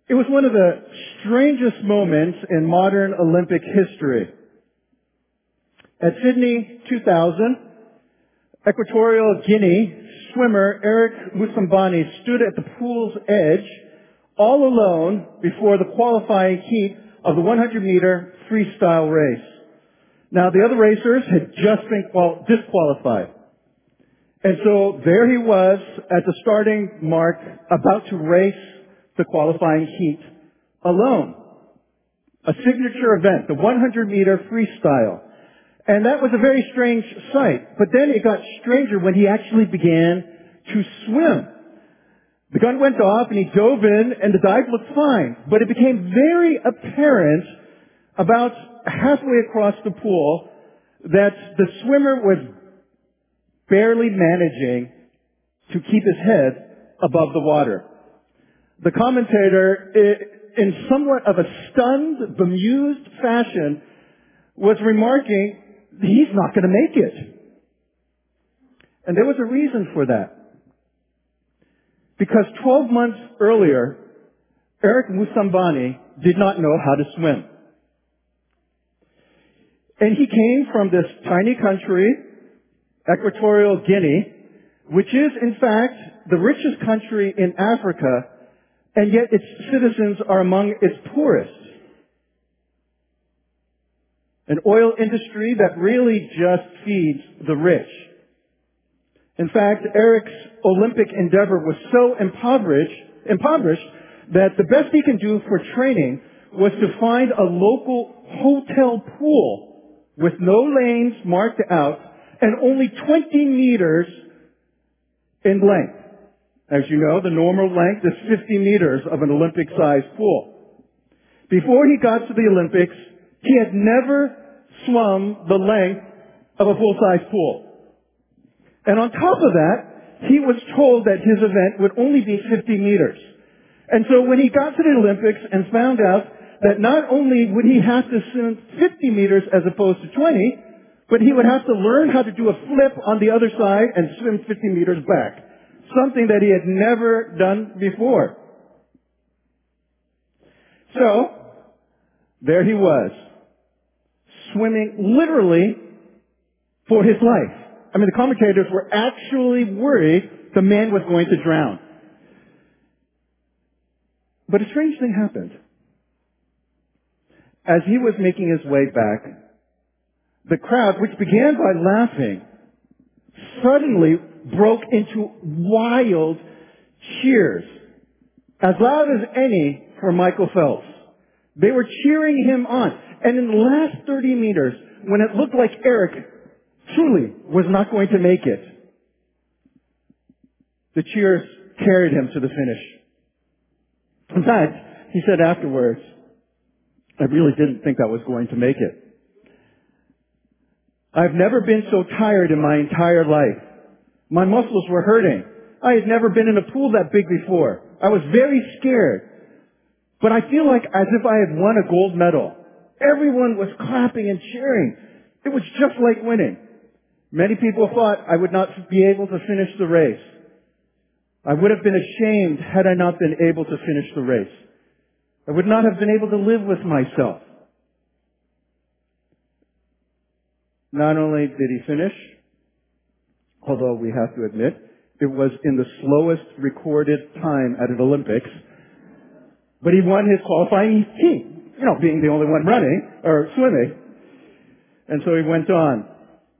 It was one of the strangest moments in modern Olympic history. At Sydney 2000, Equatorial Guinea swimmer Eric Musambani stood at the pool's edge all alone before the qualifying heat of the 100-meter freestyle race. Now, the other racers had just been disqualified. And so there he was at the starting mark, about to race the qualifying heat alone. A signature event, the 100-meter freestyle. And that was a very strange sight. But then it got stranger when he actually began to swim. The gun went off and he dove in and the dive looked fine. But it became very apparent about halfway across the pool that the swimmer was barely managing to keep his head above the water. The commentator, in somewhat of a stunned, bemused fashion, was remarking, he's not going to make it. And there was a reason for that. Because 12 months earlier, Eric Musambani did not know how to swim. And he came from this tiny country, Equatorial Guinea, which is in fact the richest country in Africa, and yet its citizens are among its poorest. An oil industry that really just feeds the rich. In fact, Eric's Olympic endeavor was so impoverished that the best he can do for training was to find a local hotel pool with no lanes marked out and only 20 meters in length. As you know, the normal length is 50 meters of an Olympic-sized pool. Before he got to the Olympics, he had never swum the length of a full-size pool. And on top of that, he was told that his event would only be 50 meters. And so when he got to the Olympics and found out that not only would he have to swim 50 meters as opposed to 20, but he would have to learn how to do a flip on the other side and swim 50 meters back. Something that he had never done before. So, there he was, swimming literally for his life. I mean, the commentators were actually worried the man was going to drown. But a strange thing happened. As he was making his way back, the crowd, which began by laughing, suddenly broke into wild cheers, as loud as any for Michael Phelps. They were cheering him on. And in the last 30 meters, when it looked like Eric truly was not going to make it, the cheers carried him to the finish. In fact, he said afterwards, I really didn't think I was going to make it. I've never been so tired in my entire life. My muscles were hurting. I had never been in a pool that big before. I was very scared. But I feel like as if I had won a gold medal. Everyone was clapping and cheering. It was just like winning. Many people thought I would not be able to finish the race. I would have been ashamed had I not been able to finish the race. I would not have been able to live with myself. Not only did he finish, although we have to admit, it was in the slowest recorded time at an Olympics, but he won his qualifying heat, being the only one running, or swimming. And so he went on.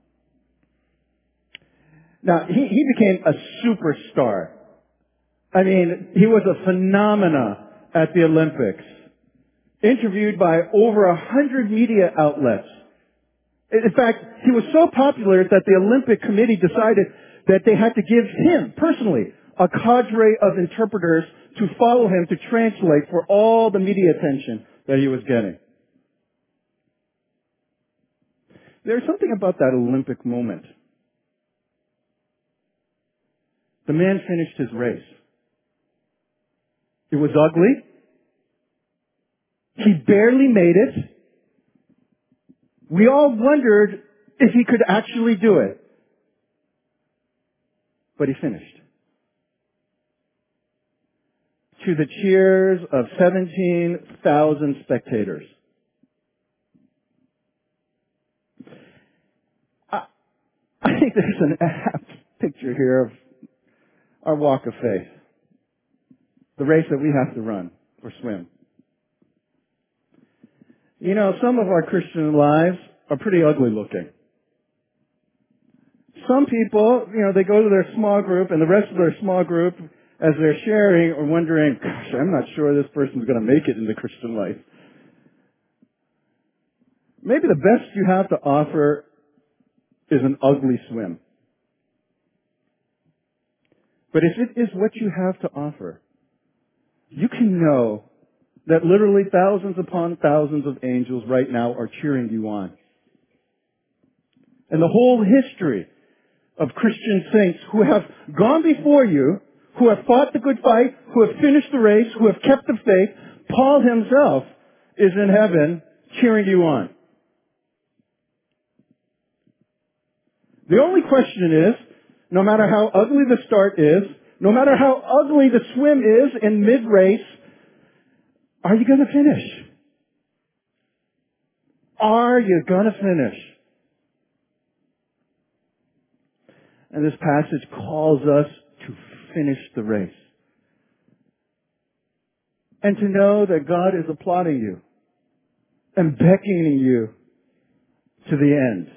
Now, he became a superstar. I mean, he was a phenomena at the Olympics. Interviewed by over 100 media outlets. In fact, he was so popular that the Olympic Committee decided that they had to give him, personally, a cadre of interpreters to follow him to translate for all the media attention that he was getting. There's something about that Olympic moment. The man finished his race. It was ugly. He barely made it. We all wondered if he could actually do it. But he finished. to the cheers of 17,000 spectators. I think there's an apt picture here of our walk of faith. The race that we have to run or swim. You know, some of our Christian lives are pretty ugly looking. Some people, you know, they go to their small group and the rest of their small group, as they're sharing, are wondering, gosh, I'm not sure this person's going to make it in the Christian life. Maybe the best you have to offer is an ugly swim. But if it is what you have to offer, you can know that literally thousands upon thousands of angels right now are cheering you on. And the whole history of Christian saints who have gone before you, who have fought the good fight, who have finished the race, who have kept the faith, Paul himself is in heaven cheering you on. The only question is, no matter how ugly the start is, no matter how ugly the swim is in mid-race, are you going to finish? Are you going to finish? And this passage calls us to finish the race. And to know that God is applauding you and beckoning you to the end.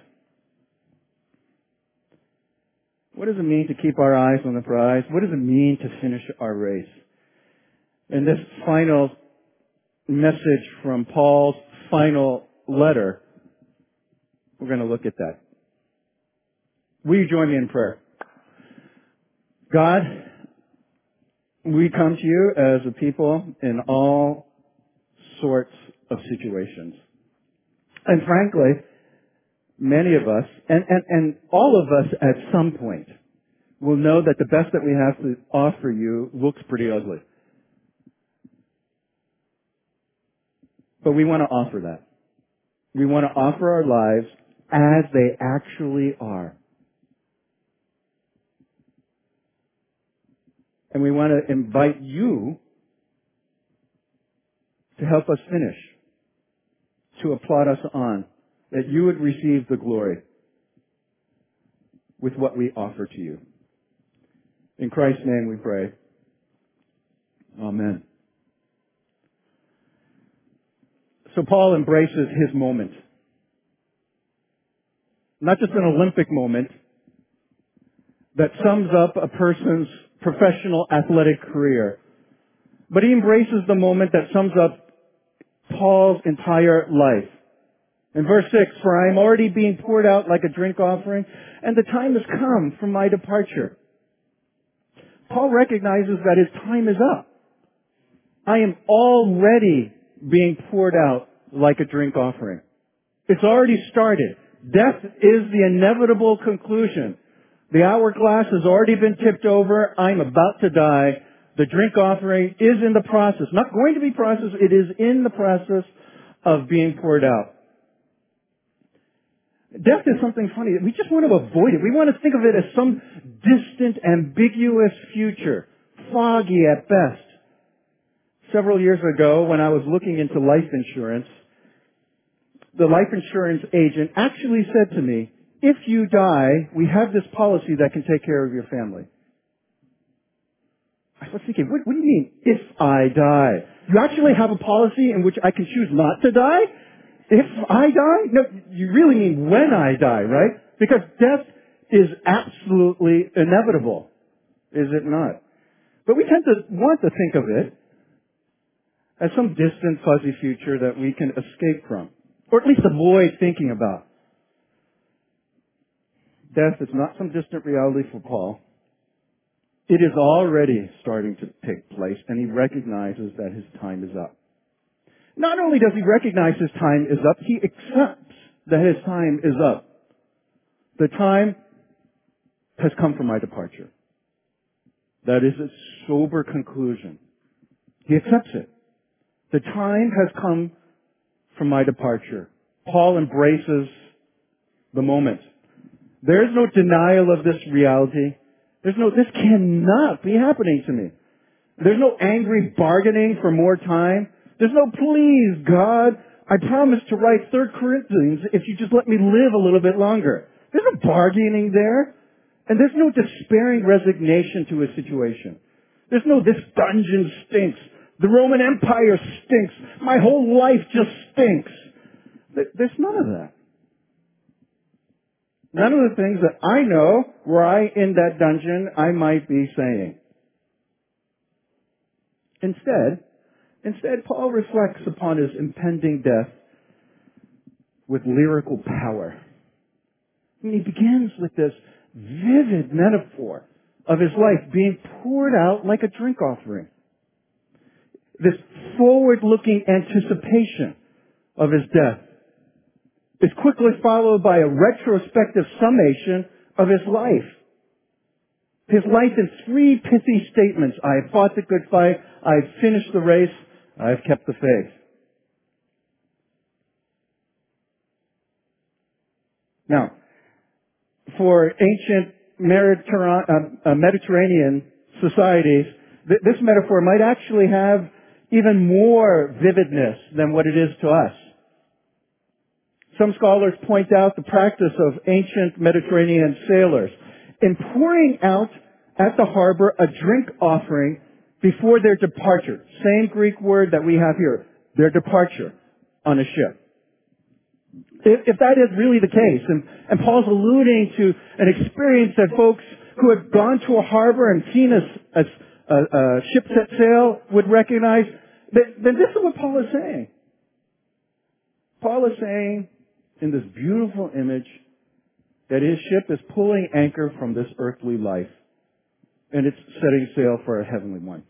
What does it mean to keep our eyes on the prize? What does it mean to finish our race? In this final message from Paul's final letter, we're going to look at that. Will you join me in prayer? God, we come to you as a people in all sorts of situations. And frankly, many of us, and all of us at some point, will know that the best that we have to offer you looks pretty ugly. But we want to offer that. We want to offer our lives as they actually are. And we want to invite you to help us finish, to applaud us on, that you would receive the glory with what we offer to you. In Christ's name we pray. Amen. So Paul embraces his moment. Not just an Olympic moment that sums up a person's professional athletic career, but he embraces the moment that sums up Paul's entire life. In verse 6, for I am already being poured out like a drink offering, and the time has come for my departure. Paul recognizes that his time is up. I am already being poured out like a drink offering. It's already started. Death is the inevitable conclusion. The hourglass has already been tipped over. I'm about to die. The drink offering is in the process. Not going to be processed. It is in the process of being poured out. Death is something funny. We just want to avoid it. We want to think of it as some distant, ambiguous future. Foggy at best. Several years ago, when I was looking into life insurance, the life insurance agent actually said to me, if you die, we have this policy that can take care of your family. I was thinking, what do you mean, if I die? You actually have a policy in which I can choose not to die? If I die? No, you really mean when I die, right? Because death is absolutely inevitable, is it not? But we tend to want to think of it as some distant, fuzzy future that we can escape from, or at least avoid thinking about. Death is not some distant reality for Paul. It is already starting to take place, and he recognizes that his time is up. Not only does he recognize his time is up, he accepts that his time is up. The time has come for my departure. That is a sober conclusion. He accepts it. The time has come for my departure. Paul embraces the moment. There is no denial of this reality. This cannot be happening to me. There's no angry bargaining for more time. There's no, please, God, I promise to write 3 Corinthians if you just let me live a little bit longer. There's no bargaining there. And there's no despairing resignation to a situation. There's no, this dungeon stinks. The Roman Empire stinks. My whole life just stinks. There's none of that. None of the things that I know were I in that dungeon I might be saying. Instead, Paul reflects upon his impending death with lyrical power. And he begins with this vivid metaphor of his life being poured out like a drink offering. This forward-looking anticipation of his death is quickly followed by a retrospective summation of his life. His life in 3 pithy statements. I have fought the good fight. I have finished the race. I have kept the faith. Now, for ancient Mediterranean societies, this metaphor might actually have even more vividness than what it is to us. Some scholars point out the practice of ancient Mediterranean sailors in pouring out at the harbor a drink offering before their departure. Same Greek word that we have here, their departure on a ship. If that is really the case, and Paul's alluding to an experience that folks who have gone to a harbor and seen a ship set sail would recognize, then this is what Paul is saying. Paul is saying in this beautiful image that his ship is pulling anchor from this earthly life, and it's setting sail for a heavenly one.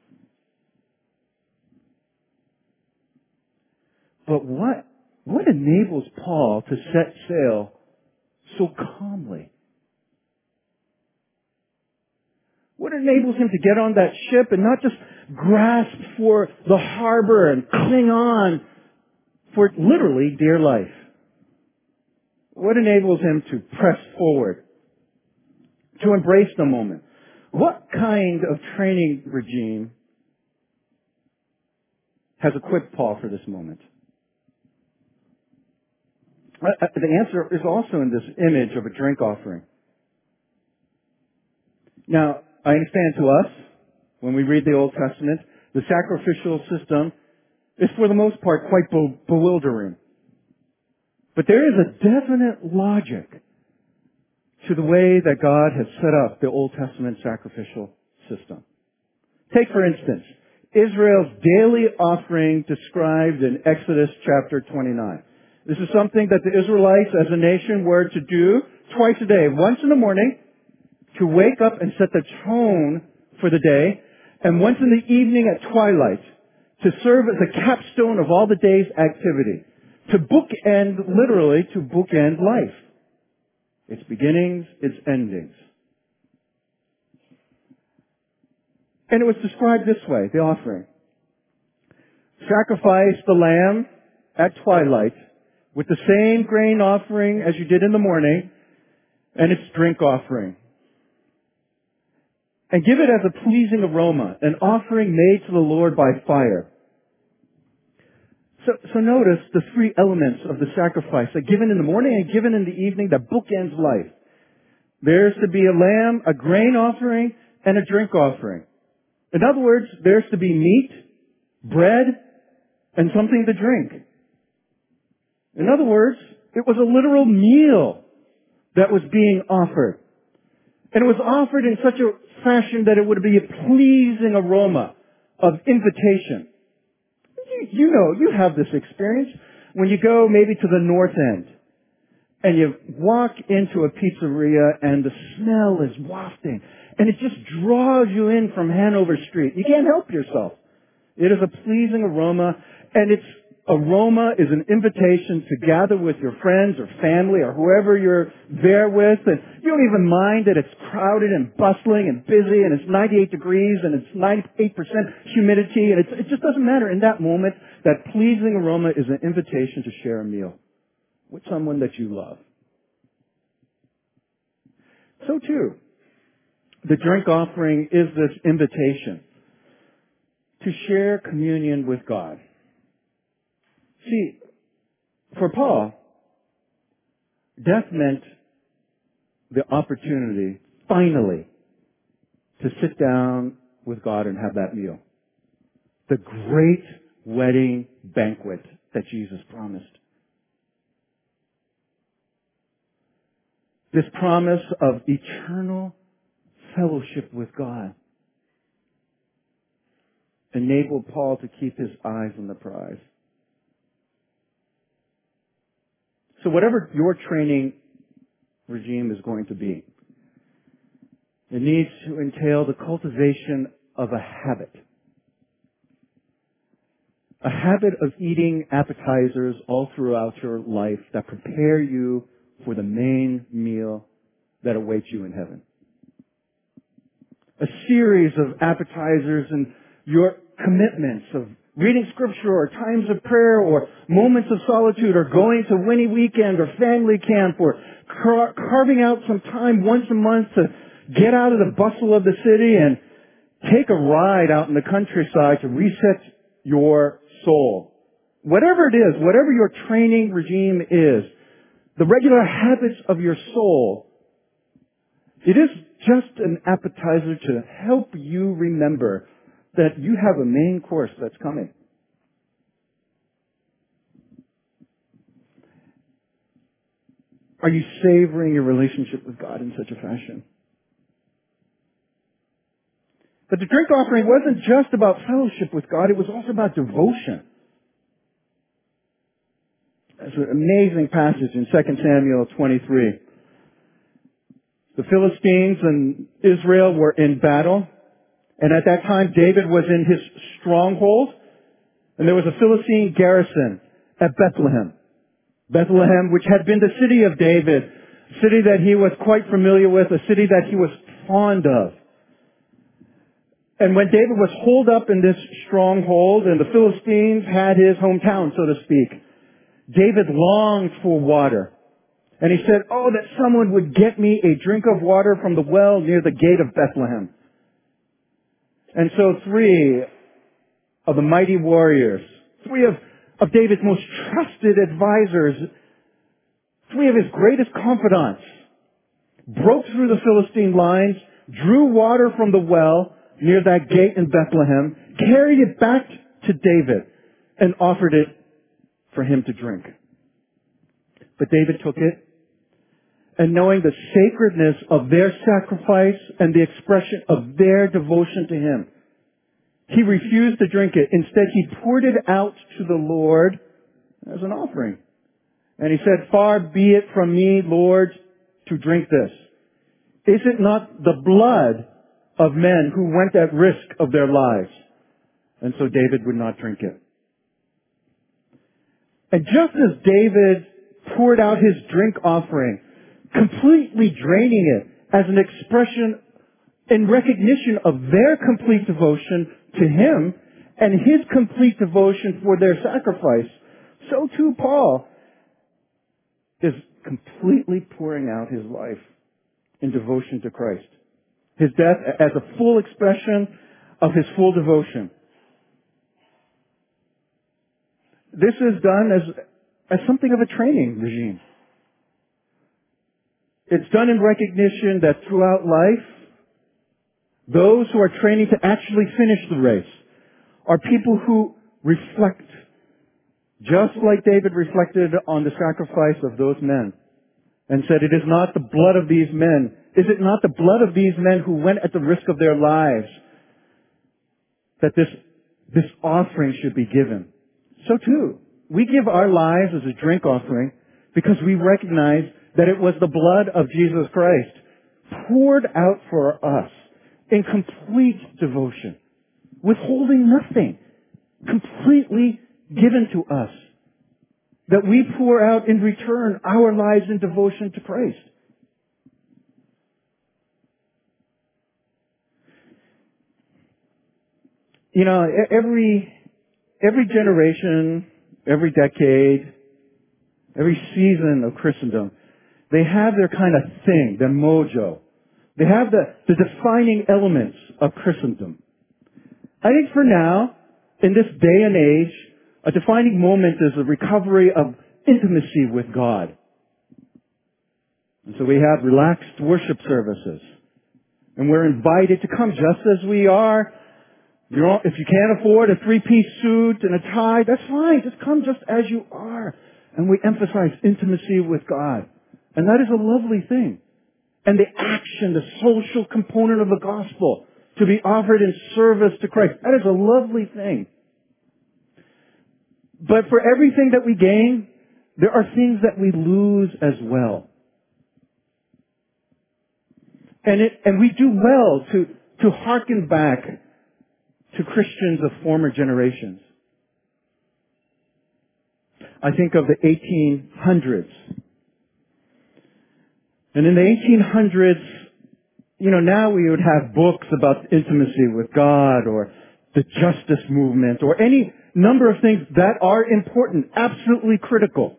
But what enables Paul to set sail so calmly? What enables him to get on that ship and not just grasp for the harbor and cling on for literally dear life? What enables him to press forward, to embrace the moment? What kind of training regime has equipped Paul for this moment? The answer is also in this image of a drink offering. Now, I understand to us, when we read the Old Testament, the sacrificial system is for the most part quite bewildering. But there is a definite logic to the way that God has set up the Old Testament sacrificial system. Take, for instance, Israel's daily offering described in Exodus chapter 29. This is something that the Israelites as a nation were to do twice a day. Once in the morning to wake up and set the tone for the day, and once in the evening at twilight to serve as a capstone of all the day's activity. To bookend, literally, to bookend life. Its beginnings, its endings. And it was described this way, the offering. Sacrifice the lamb at twilight with the same grain offering as you did in the morning and its drink offering. And give it as a pleasing aroma, an offering made to the Lord by fire. So notice the 3 elements of the sacrifice, that given in the morning and given in the evening, that bookends life. There's to be a lamb, a grain offering, and a drink offering. In other words, there's to be meat, bread, and something to drink. In other words, it was a literal meal that was being offered. And it was offered in such a fashion that it would be a pleasing aroma of invitation. You know, you have this experience when you go maybe to the North End and you walk into a pizzeria and the smell is wafting and it just draws you in from Hanover Street. You can't help yourself. It is a pleasing aroma, and its aroma is an invitation to gather with your friends or family or whoever you're there with, and you don't even mind that it's crowded and bustling and busy and it's 98 degrees and it's 98% humidity, and it just doesn't matter. In that moment, that pleasing aroma is an invitation to share a meal with someone that you love. So too, the drink offering is this invitation to share communion with God. See, for Paul, death meant the opportunity, finally, to sit down with God and have that meal. The great wedding banquet that Jesus promised. This promise of eternal fellowship with God enabled Paul to keep his eyes on the prize. So whatever your training regime is going to be, it needs to entail the cultivation of a habit. A habit of eating appetizers all throughout your life that prepare you for the main meal that awaits you in heaven. A series of appetizers and your commitments of reading scripture or times of prayer or moments of solitude or going to Winnie Weekend or family camp or carving out some time once a month to get out of the bustle of the city and take a ride out in the countryside to reset your soul. Whatever it is, whatever your training regime is, the regular habits of your soul, it is just an appetizer to help you remember that you have a main course that's coming. Are you savoring your relationship with God in such a fashion? But the drink offering wasn't just about fellowship with God, it was also about devotion. There's an amazing passage in 2 Samuel 23. The Philistines and Israel were in battle, and at that time David was in his stronghold, and there was a Philistine garrison at Bethlehem. Bethlehem, which had been the city of David, a city that he was quite familiar with, a city that he was fond of. And when David was holed up in this stronghold and the Philistines had his hometown, so to speak, David longed for water. And he said, oh, that someone would get me a drink of water from the well near the gate of Bethlehem. And so 3 of the mighty warriors, 3 of David's most trusted advisors, 3 of his greatest confidants, broke through the Philistine lines, drew water from the well near that gate in Bethlehem, carried it back to David, and offered it for him to drink. But David took it, and knowing the sacredness of their sacrifice and the expression of their devotion to him, he refused to drink it. Instead, he poured it out to the Lord as an offering. And he said, far be it from me, Lord, to drink this. Is it not the blood of men who went at risk of their lives? And so David would not drink it. And just as David poured out his drink offering, completely draining it as an expression in recognition of their complete devotion to him and his complete devotion for their sacrifice, so too Paul is completely pouring out his life in devotion to Christ. His death as a full expression of his full devotion. This is done as something of a training regime. It's done in recognition that throughout life, those who are training to actually finish the race are people who reflect, just like David reflected on the sacrifice of those men and said, it is not the blood of these men, is it not the blood of these men who went at the risk of their lives that this offering should be given? So too, we give our lives as a drink offering because we recognize that it was the blood of Jesus Christ poured out for us in complete devotion, withholding nothing, completely given to us, that we pour out in return our lives in devotion to Christ. You know, every generation, every decade, every season of Christendom, they have their kind of thing, their mojo. They have the defining elements of Christendom. I think for now, in this day and age, a defining moment is the recovery of intimacy with God. And so we have relaxed worship services. And we're invited to come just as we are. If you can't afford a three-piece suit and a tie, that's fine. Just come just as you are. And we emphasize intimacy with God. And that is a lovely thing. And the action, the social component of the gospel, to be offered in service to Christ, that is a lovely thing. But for everything that we gain, there are things that we lose as well. And we do well to hearken back to Christians of former generations. I think of the 1800s. And in the 1800s, now we would have books about intimacy with God or the justice movement or any number of things that are important, absolutely critical.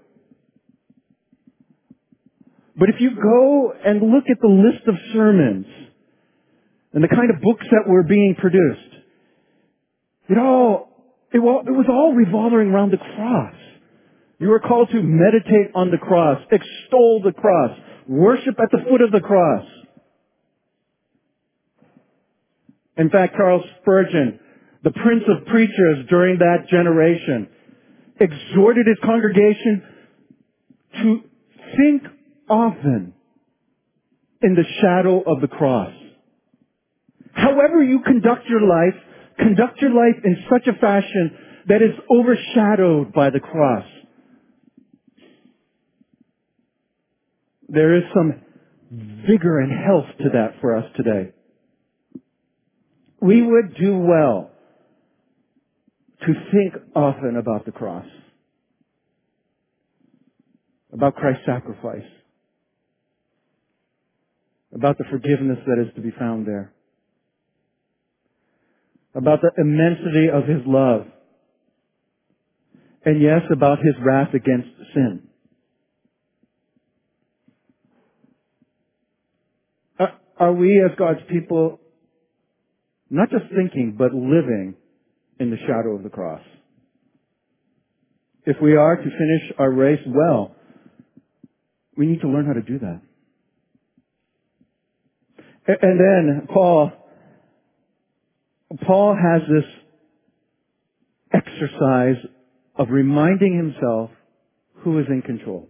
But if you go and look at the list of sermons and the kind of books that were being produced, it was all revolving around the cross. You were called to meditate on the cross, extol the cross, worship at the foot of the cross. In fact, Charles Spurgeon, the prince of preachers during that generation, exhorted his congregation to think often in the shadow of the cross. However you conduct your life in such a fashion that is overshadowed by the cross. There is some vigor and health to that for us today. We would do well to think often about the cross, about Christ's sacrifice, about the forgiveness that is to be found there, about the immensity of His love, and yes, about His wrath against sin. Are we as God's people not just thinking, but living in the shadow of the cross? If we are to finish our race well, we need to learn how to do that. And then Paul has this exercise of reminding himself who is in control.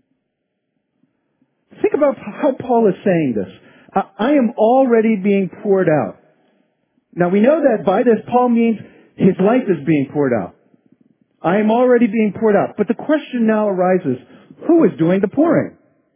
Think about how Paul is saying this. I am already being poured out. Now we know that by this Paul means his life is being poured out. I am already being poured out. But the question now arises, who is doing the pouring?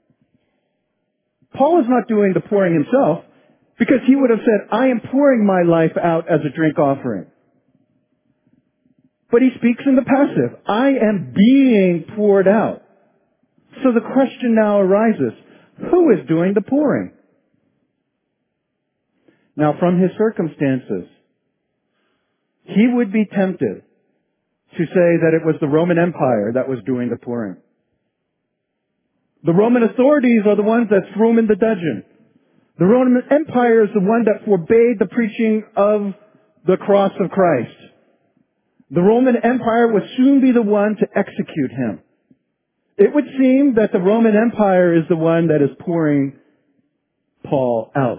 Paul is not doing the pouring himself, because he would have said, I am pouring my life out as a drink offering. But he speaks in the passive. I am being poured out. So the question now arises, who is doing the pouring? Now from his circumstances, he would be tempted to say that it was the Roman Empire that was doing the pouring. The Roman authorities are the ones that threw him in the dungeon. The Roman Empire is the one that forbade the preaching of the cross of Christ. The Roman Empire would soon be the one to execute him. It would seem that the Roman Empire is the one that is pouring Paul out.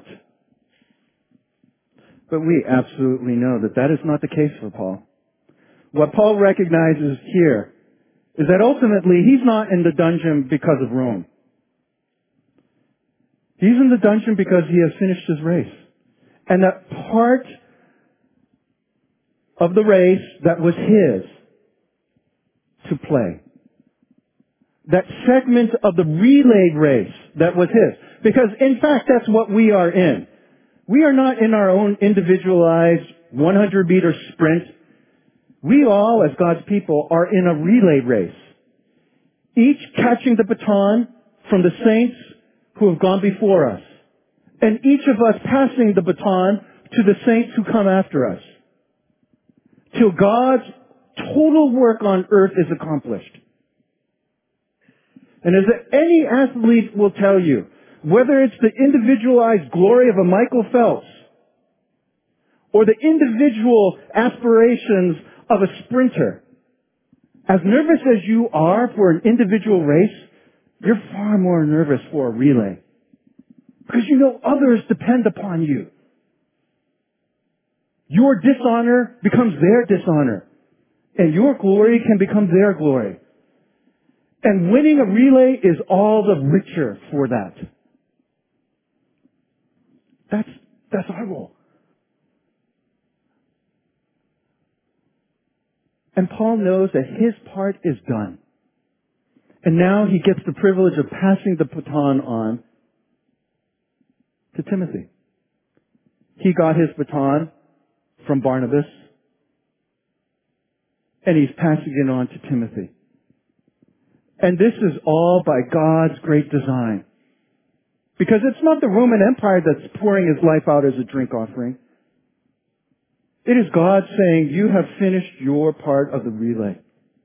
But we absolutely know that that is not the case for Paul. What Paul recognizes here is that ultimately he's not in the dungeon because of Rome. He's in the dungeon because he has finished his race. And that part of the race that was his to play. That segment of the relay race that was his. Because in fact, that's what we are in. We are not in our own individualized 100-meter sprint. We all, as God's people, are in a relay race. Each catching the baton from the saints who have gone before us. And each of us passing the baton to the saints who come after us. Till God's total work on earth is accomplished. And as any athlete will tell you, whether it's the individualized glory of a Michael Phelps, or the individual aspirations of a sprinter. As nervous as you are for an individual race, you're far more nervous for a relay. Because you know others depend upon you. Your dishonor becomes their dishonor. And your glory can become their glory. And winning a relay is all the richer for that. That's our role. And Paul knows that his part is done. And now he gets the privilege of passing the baton on to Timothy. He got his baton from Barnabas, and he's passing it on to Timothy. And this is all by God's great design. Because it's not the Roman Empire that's pouring his life out as a drink offering. It is God saying, you have finished your part of the relay.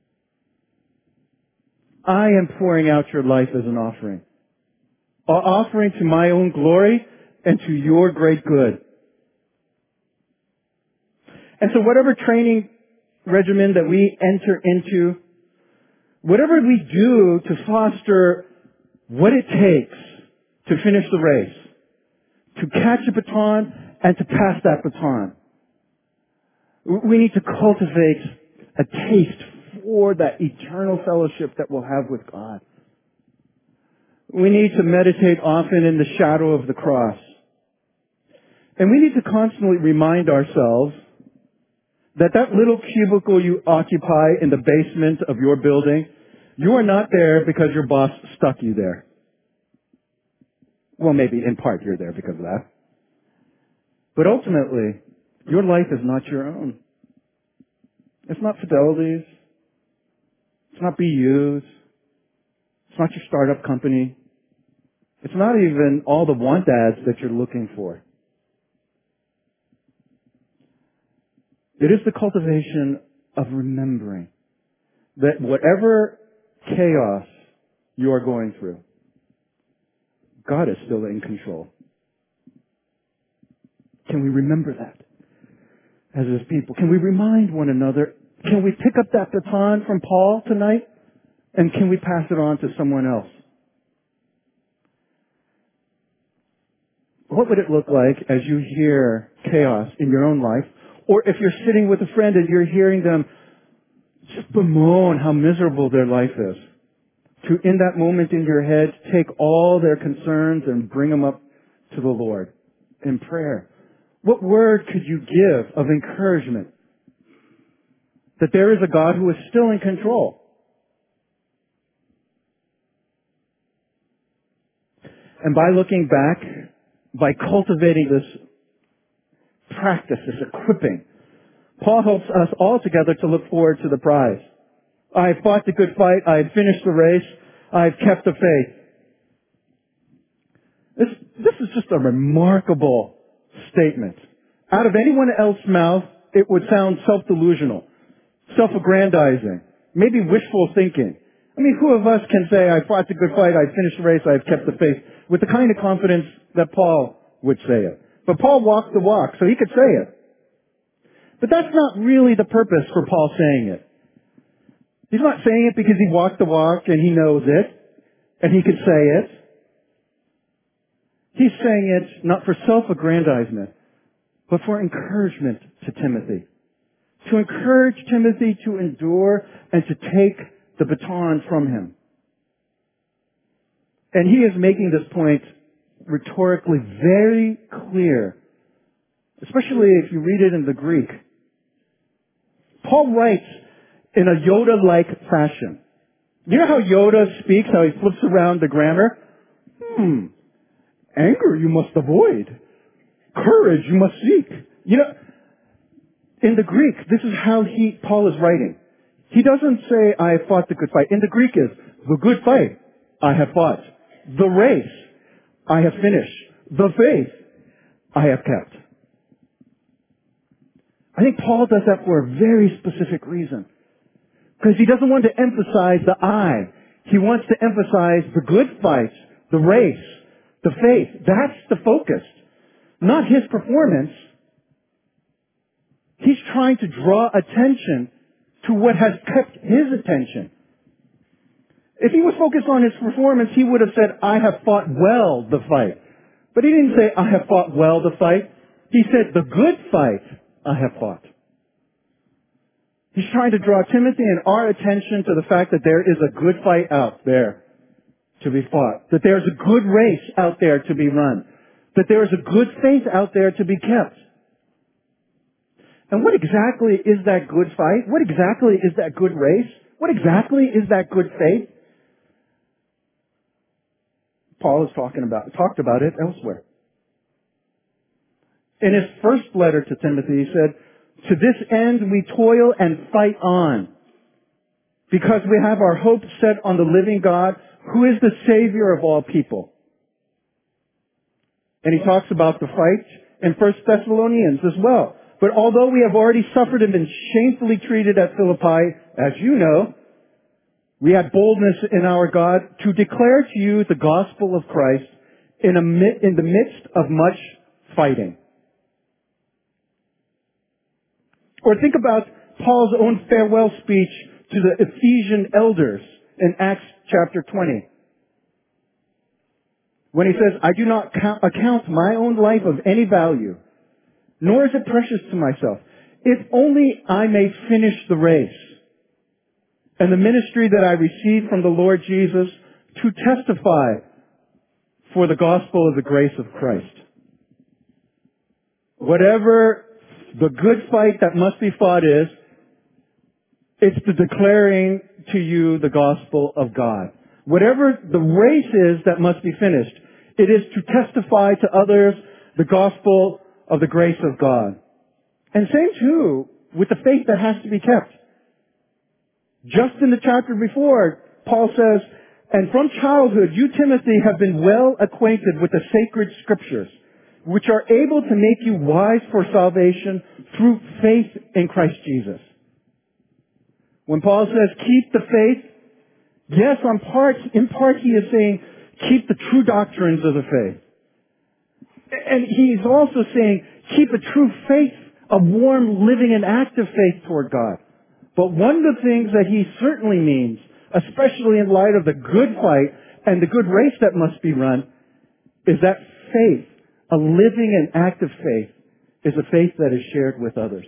I am pouring out your life as an offering. An offering to my own glory and to your great good. And so whatever training regimen that we enter into, whatever we do to foster what it takes to finish the race, to catch a baton and to pass that baton, we need to cultivate a taste for that eternal fellowship that we'll have with God. We need to meditate often in the shadow of the cross. And we need to constantly remind ourselves that little cubicle you occupy in the basement of your building, you are not there because your boss stuck you there. Well, maybe in part you're there because of that. But ultimately, your life is not your own. It's not Fidelity's. It's not BU's. It's not your startup company. It's not even all the want ads that you're looking for. It is the cultivation of remembering that whatever chaos you are going through, God is still in control. Can we remember that as His people? Can we remind one another? Can we pick up that baton from Paul tonight? And can we pass it on to someone else? What would it look like as you hear chaos in your own life? Or if you're sitting with a friend and you're hearing them just bemoan how miserable their life is, to, in that moment in your head, take all their concerns and bring them up to the Lord in prayer. What word could you give of encouragement that there is a God who is still in control? And by looking back, by cultivating this practice, this equipping, Paul helps us all together to look forward to the prize. I have fought the good fight. I have finished the race. I have kept the faith. This is just a remarkable statement. Out of anyone else's mouth, it would sound self-delusional, self-aggrandizing, maybe wishful thinking. I mean, who of us can say, I fought the good fight, I finished the race, I have kept the faith, with the kind of confidence that Paul would say it. But Paul walked the walk, so he could say it. But that's not really the purpose for Paul saying it. He's not saying it because he walked the walk and he knows it, and he could say it. He's saying it not for self-aggrandizement, but for encouragement to Timothy. To encourage Timothy to endure and to take the baton from him. And he is making this point rhetorically very clear, especially if you read it in the Greek. Paul writes in a Yoda-like fashion. You know how Yoda speaks, how he flips around the grammar? Anger you must avoid. Courage you must seek. You know, in the Greek, this is how Paul is writing. He doesn't say, I have fought the good fight. In the Greek is, the good fight, I have fought. The race, I have finished. The faith, I have kept. I think Paul does that for a very specific reason. Because he doesn't want to emphasize the I. He wants to emphasize the good fight, the race, the faith. That's the focus. Not his performance. He's trying to draw attention to what has kept his attention. If he was focused on his performance, he would have said, I have fought well the fight. But he didn't say, I have fought well the fight. He said, the good fight I have fought. He's trying to draw Timothy and our attention to the fact that there is a good fight out there to be fought. That there's a good race out there to be run. That there is a good faith out there to be kept. And what exactly is that good fight? What exactly is that good race? What exactly is that good faith? Paul has talked about it elsewhere. In his first letter to Timothy, he said, to this end we toil and fight on, because we have our hope set on the living God, who is the Savior of all people. And he talks about the fight in 1 Thessalonians as well. But although we have already suffered and been shamefully treated at Philippi, as you know, we had boldness in our God to declare to you the gospel of Christ in the midst of much fighting. Or think about Paul's own farewell speech to the Ephesian elders in Acts chapter 20. When he says, I do not account my own life of any value, nor is it precious to myself, if only I may finish the race and the ministry that I received from the Lord Jesus to testify for the gospel of the grace of Christ. Whatever the good fight that must be fought is, it's the declaring to you the gospel of God. Whatever the race is that must be finished, it is to testify to others the gospel of the grace of God. And same too with the faith that has to be kept. Just in the chapter before, Paul says, and from childhood you, Timothy, have been well acquainted with the sacred scriptures, which are able to make you wise for salvation through faith in Christ Jesus. When Paul says, keep the faith, yes, in part he is saying, keep the true doctrines of the faith. And he's also saying, keep a true faith, a warm, living, and active faith toward God. But one of the things that he certainly means, especially in light of the good fight and the good race that must be run, is that faith, a living and active faith, is a faith that is shared with others.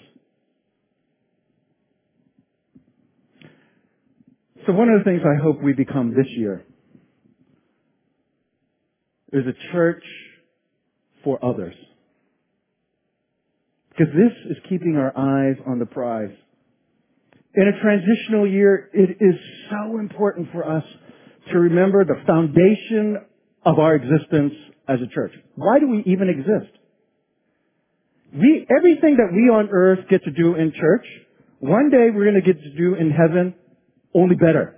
So one of the things I hope we become this year is a church for others. Because this is keeping our eyes on the prize. In a transitional year, it is so important for us to remember the foundation of our existence as a church. Why do we even exist? Everything that we on earth get to do in church, one day we're going to get to do in heaven only better.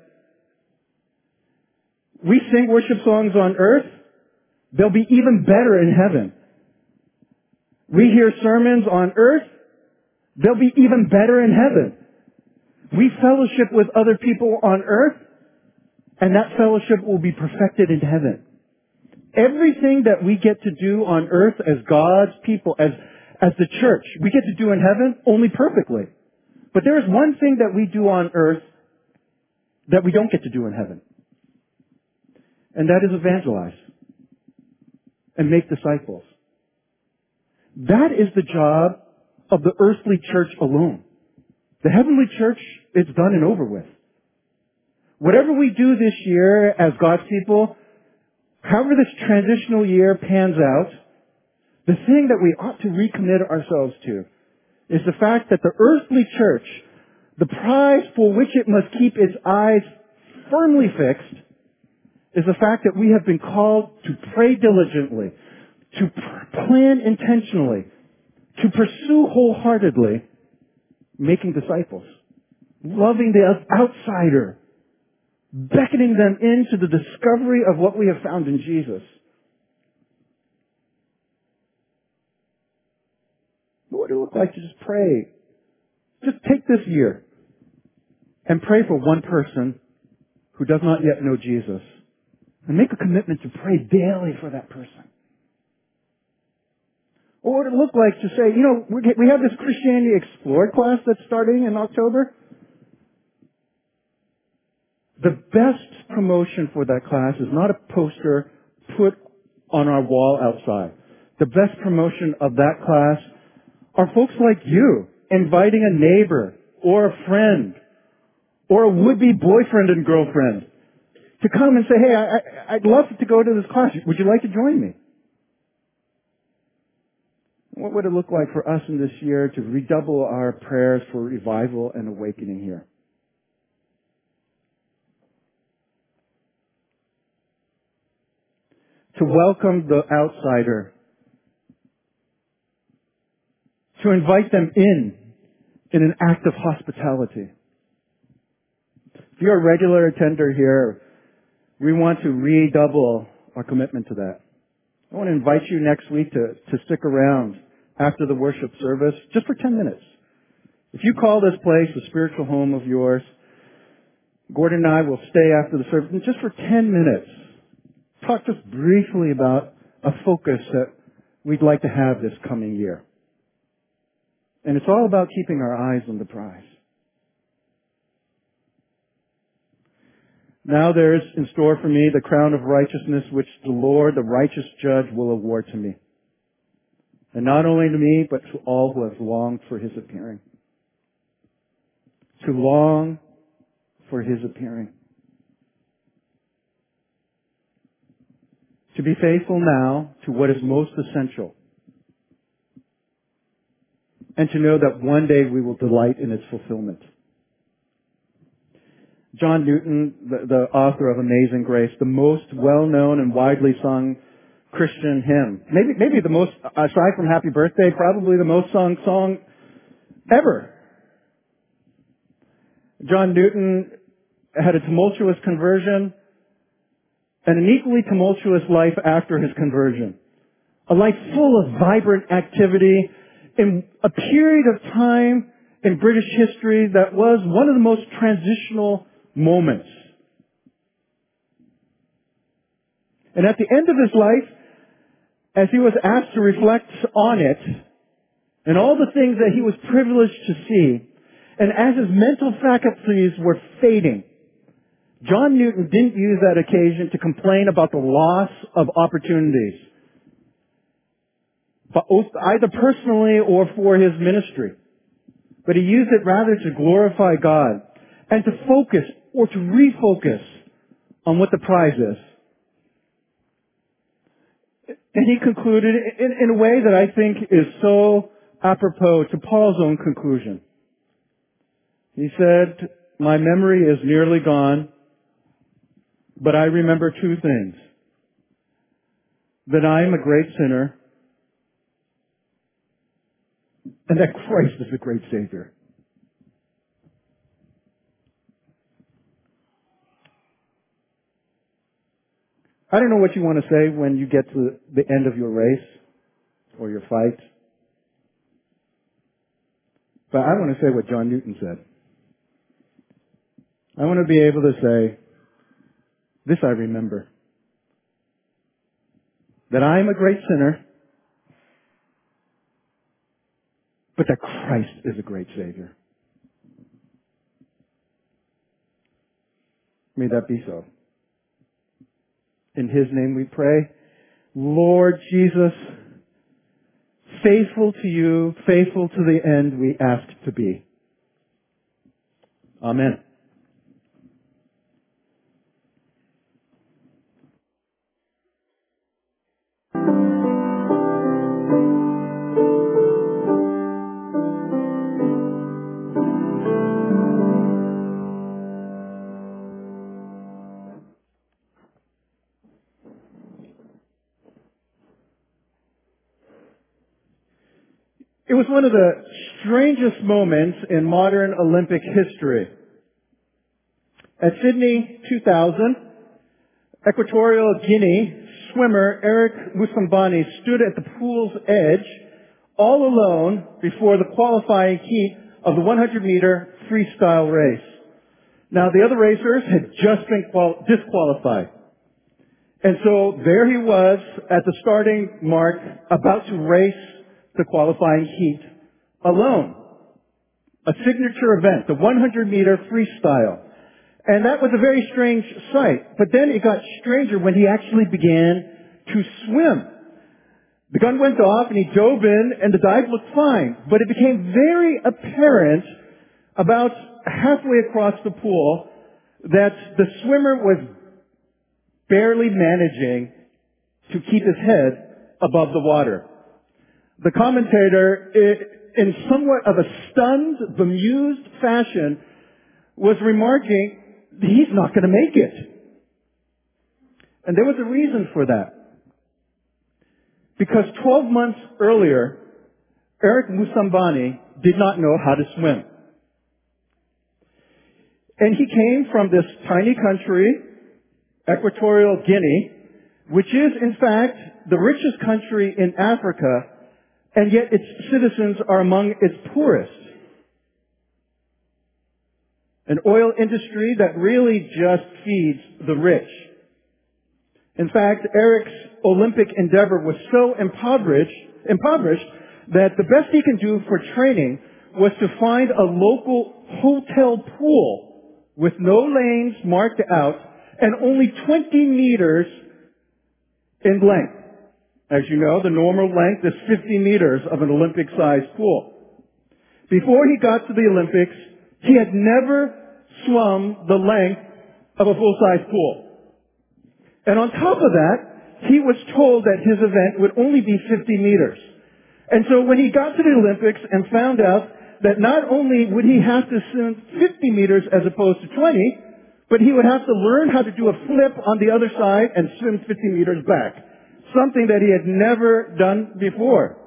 We sing worship songs on earth, they'll be even better in heaven. We hear sermons on earth, they'll be even better in heaven. We fellowship with other people on earth, and that fellowship will be perfected in heaven. Everything that we get to do on earth as God's people, as the church, we get to do in heaven only perfectly. But there is one thing that we do on earth that we don't get to do in heaven. And that is evangelize and make disciples. That is the job of the earthly church alone. The heavenly church, it's done and over with. Whatever we do this year as God's people, however this transitional year pans out, the thing that we ought to recommit ourselves to is the fact that the earthly church, the prize for which it must keep its eyes firmly fixed, is the fact that we have been called to pray diligently, to plan intentionally, to pursue wholeheartedly, making disciples, loving the outsider, beckoning them into the discovery of what we have found in Jesus. What would it look like to just pray? Just take this year and pray for one person who does not yet know Jesus, and make a commitment to pray daily for that person. What would it look like to say, we have this Christianity Explored class that's starting in October? The best promotion for that class is not a poster put on our wall outside. The best promotion of that class are folks like you inviting a neighbor or a friend or a would-be boyfriend and girlfriend to come and say, hey, I'd love to go to this class. Would you like to join me? What would it look like for us in this year to redouble our prayers for revival and awakening here? To welcome the outsider. To invite them in an act of hospitality. If you're a regular attender here, we want to redouble our commitment to that. I want to invite you next week to stick around after the worship service, just for 10 minutes. If you call this place a spiritual home of yours, Gordon and I will stay after the service and just for 10 minutes. Talk just briefly about a focus that we'd like to have this coming year. And it's all about keeping our eyes on the prize. Now there is in store for me the crown of righteousness which the Lord, the righteous judge, will award to me. And not only to me, but to all who have longed for His appearing. To long for His appearing. To be faithful now to what is most essential. And to know that one day we will delight in its fulfillment. John Newton, the author of Amazing Grace, the most well-known and widely sung Christian hymn. Maybe the most, aside from Happy Birthday, probably the most sung song ever. John Newton had a tumultuous conversion and an equally tumultuous life after his conversion. A life full of vibrant activity in a period of time in British history that was one of the most transitional moments. And at the end of his life, as he was asked to reflect on it and all the things that he was privileged to see, and as his mental faculties were fading, John Newton didn't use that occasion to complain about the loss of opportunities, but either personally or for his ministry. But he used it rather to glorify God and to focus or to refocus on what the prize is. And he concluded in a way that I think is so apropos to Paul's own conclusion. He said, my memory is nearly gone, but I remember two things. That I am a great sinner, and that Christ is a great Savior. I don't know what you want to say when you get to the end of your race or your fight. But I want to say what John Newton said. I want to be able to say, this I remember. That I am a great sinner, but that Christ is a great Savior. May that be so. In His name we pray. Lord Jesus, faithful to you, faithful to the end we ask to be. Amen. It was one of the strangest moments in modern Olympic history. At Sydney 2000, Equatorial Guinea swimmer Eric Musambani stood at the pool's edge all alone before the qualifying heat of the 100-meter freestyle race. Now, the other racers had just been disqualified. And so there he was at the starting mark, about to race the qualifying heat alone. A signature event, the 100-meter freestyle. And that was a very strange sight. But then it got stranger when he actually began to swim. The gun went off and he dove in and the dive looked fine. But it became very apparent about halfway across the pool that the swimmer was barely managing to keep his head above the water. The commentator, in somewhat of a stunned, bemused fashion, was remarking, he's not going to make it. And there was a reason for that. Because 12 months earlier, Eric Musambani did not know how to swim. And he came from this tiny country, Equatorial Guinea, which is in fact the richest country in Africa, and yet its citizens are among its poorest. An oil industry that really just feeds the rich. In fact, Eric's Olympic endeavor was so impoverished that the best he can do for training was to find a local hotel pool with no lanes marked out and only 20 meters in length. As you know, the normal length is 50 meters of an Olympic-sized pool. Before he got to the Olympics, he had never swum the length of a full-size pool. And on top of that, he was told that his event would only be 50 meters. And so when he got to the Olympics and found out that not only would he have to swim 50 meters as opposed to 20, but he would have to learn how to do a flip on the other side and swim 50 meters back. Something that he had never done before.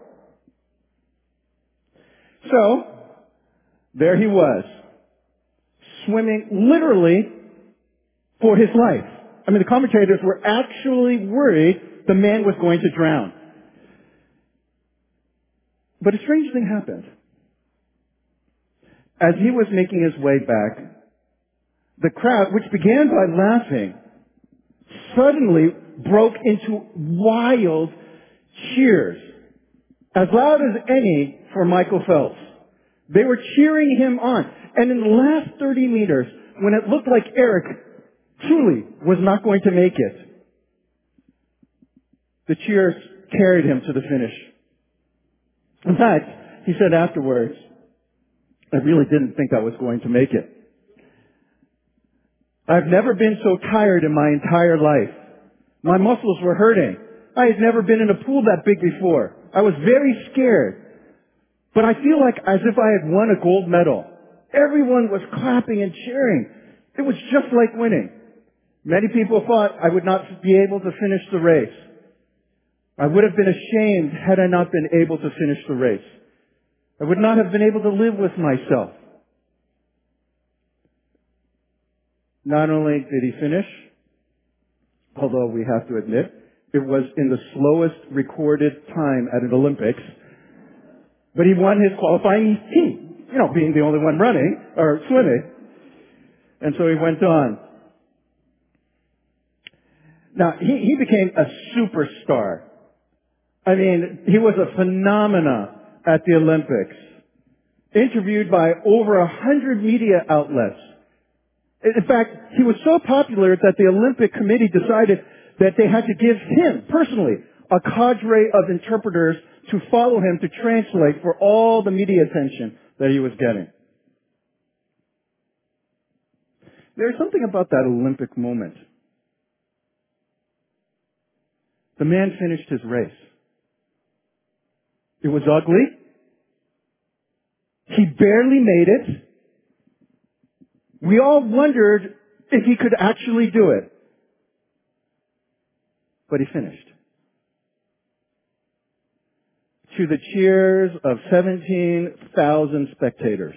So, there he was, swimming literally for his life. I mean, the commentators were actually worried the man was going to drown. But a strange thing happened. As he was making his way back, the crowd, which began by laughing, suddenly broke into wild cheers, as loud as any for Michael Phelps. They were cheering him on. And in the last 30 meters, when it looked like Eric truly was not going to make it, the cheers carried him to the finish. In fact, he said afterwards, I really didn't think I was going to make it. I've never been so tired in my entire life. My muscles were hurting. I had never been in a pool that big before. I was very scared. But I feel like as if I had won a gold medal. Everyone was clapping and cheering. It was just like winning. Many people thought I would not be able to finish the race. I would have been ashamed had I not been able to finish the race. I would not have been able to live with myself. Not only did he finish, although we have to admit, it was in the slowest recorded time at an Olympics, but he won his qualifying heat, being the only one running, or swimming. And so he went on. Now, he became a superstar. I mean, he was a phenomena at the Olympics. Interviewed by over 100 media outlets. In fact, he was so popular that the Olympic Committee decided that they had to give him, personally, a cadre of interpreters to follow him to translate for all the media attention that he was getting. There's something about that Olympic moment. The man finished his race. It was ugly. He barely made it. We all wondered if he could actually do it. But he finished. To the cheers of 17,000 spectators.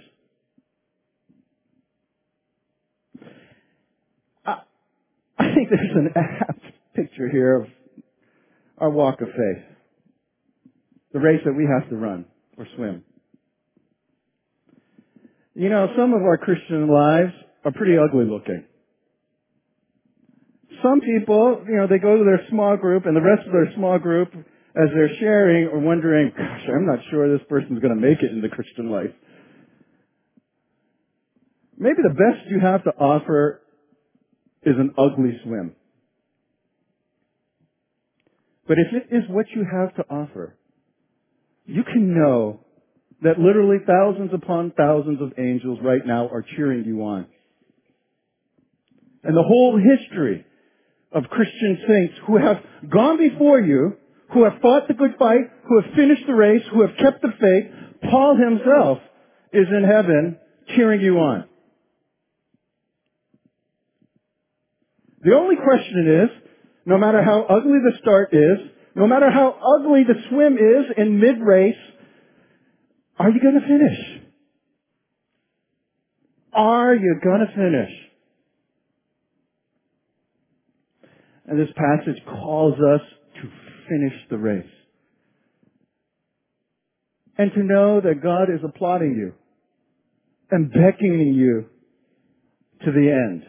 I think there's an apt picture here of our walk of faith. The race that we have to run or swim. Some of our Christian lives are pretty ugly looking. Some people, they go to their small group and the rest of their small group as they're sharing or wondering, gosh, I'm not sure this person's going to make it in the Christian life. Maybe the best you have to offer is an ugly swim. But if it is what you have to offer, you can know that literally thousands upon thousands of angels right now are cheering you on. And the whole history of Christian saints who have gone before you, who have fought the good fight, who have finished the race, who have kept the faith, Paul himself is in heaven cheering you on. The only question is, no matter how ugly the start is, no matter how ugly the swim is in mid-race, are you going to finish? Are you going to finish? And this passage calls us to finish the race. And to know that God is applauding you and beckoning you to the end.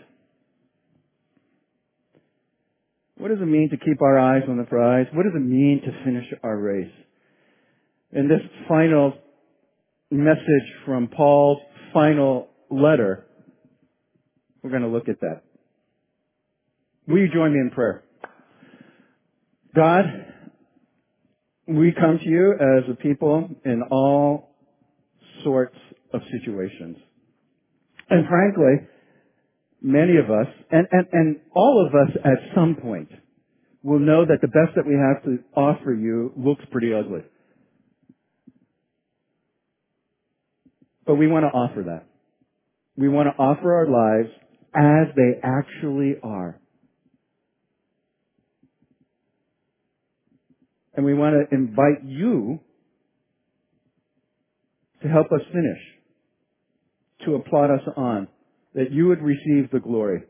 What does it mean to keep our eyes on the prize? What does it mean to finish our race? In this final message from Paul's final letter, we're going to look at that. Will you join me in prayer? God, we come to you as a people in all sorts of situations. And frankly, many of us, and all of us at some point, will know that the best that we have to offer you looks pretty ugly. But we want to offer that. We want to offer our lives as they actually are. And we want to invite you to help us finish, to applaud us on, that you would receive the glory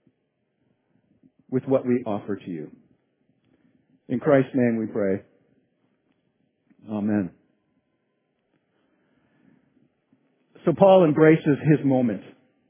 with what we offer to you. In Christ's name we pray. Amen. So Paul embraces his moment.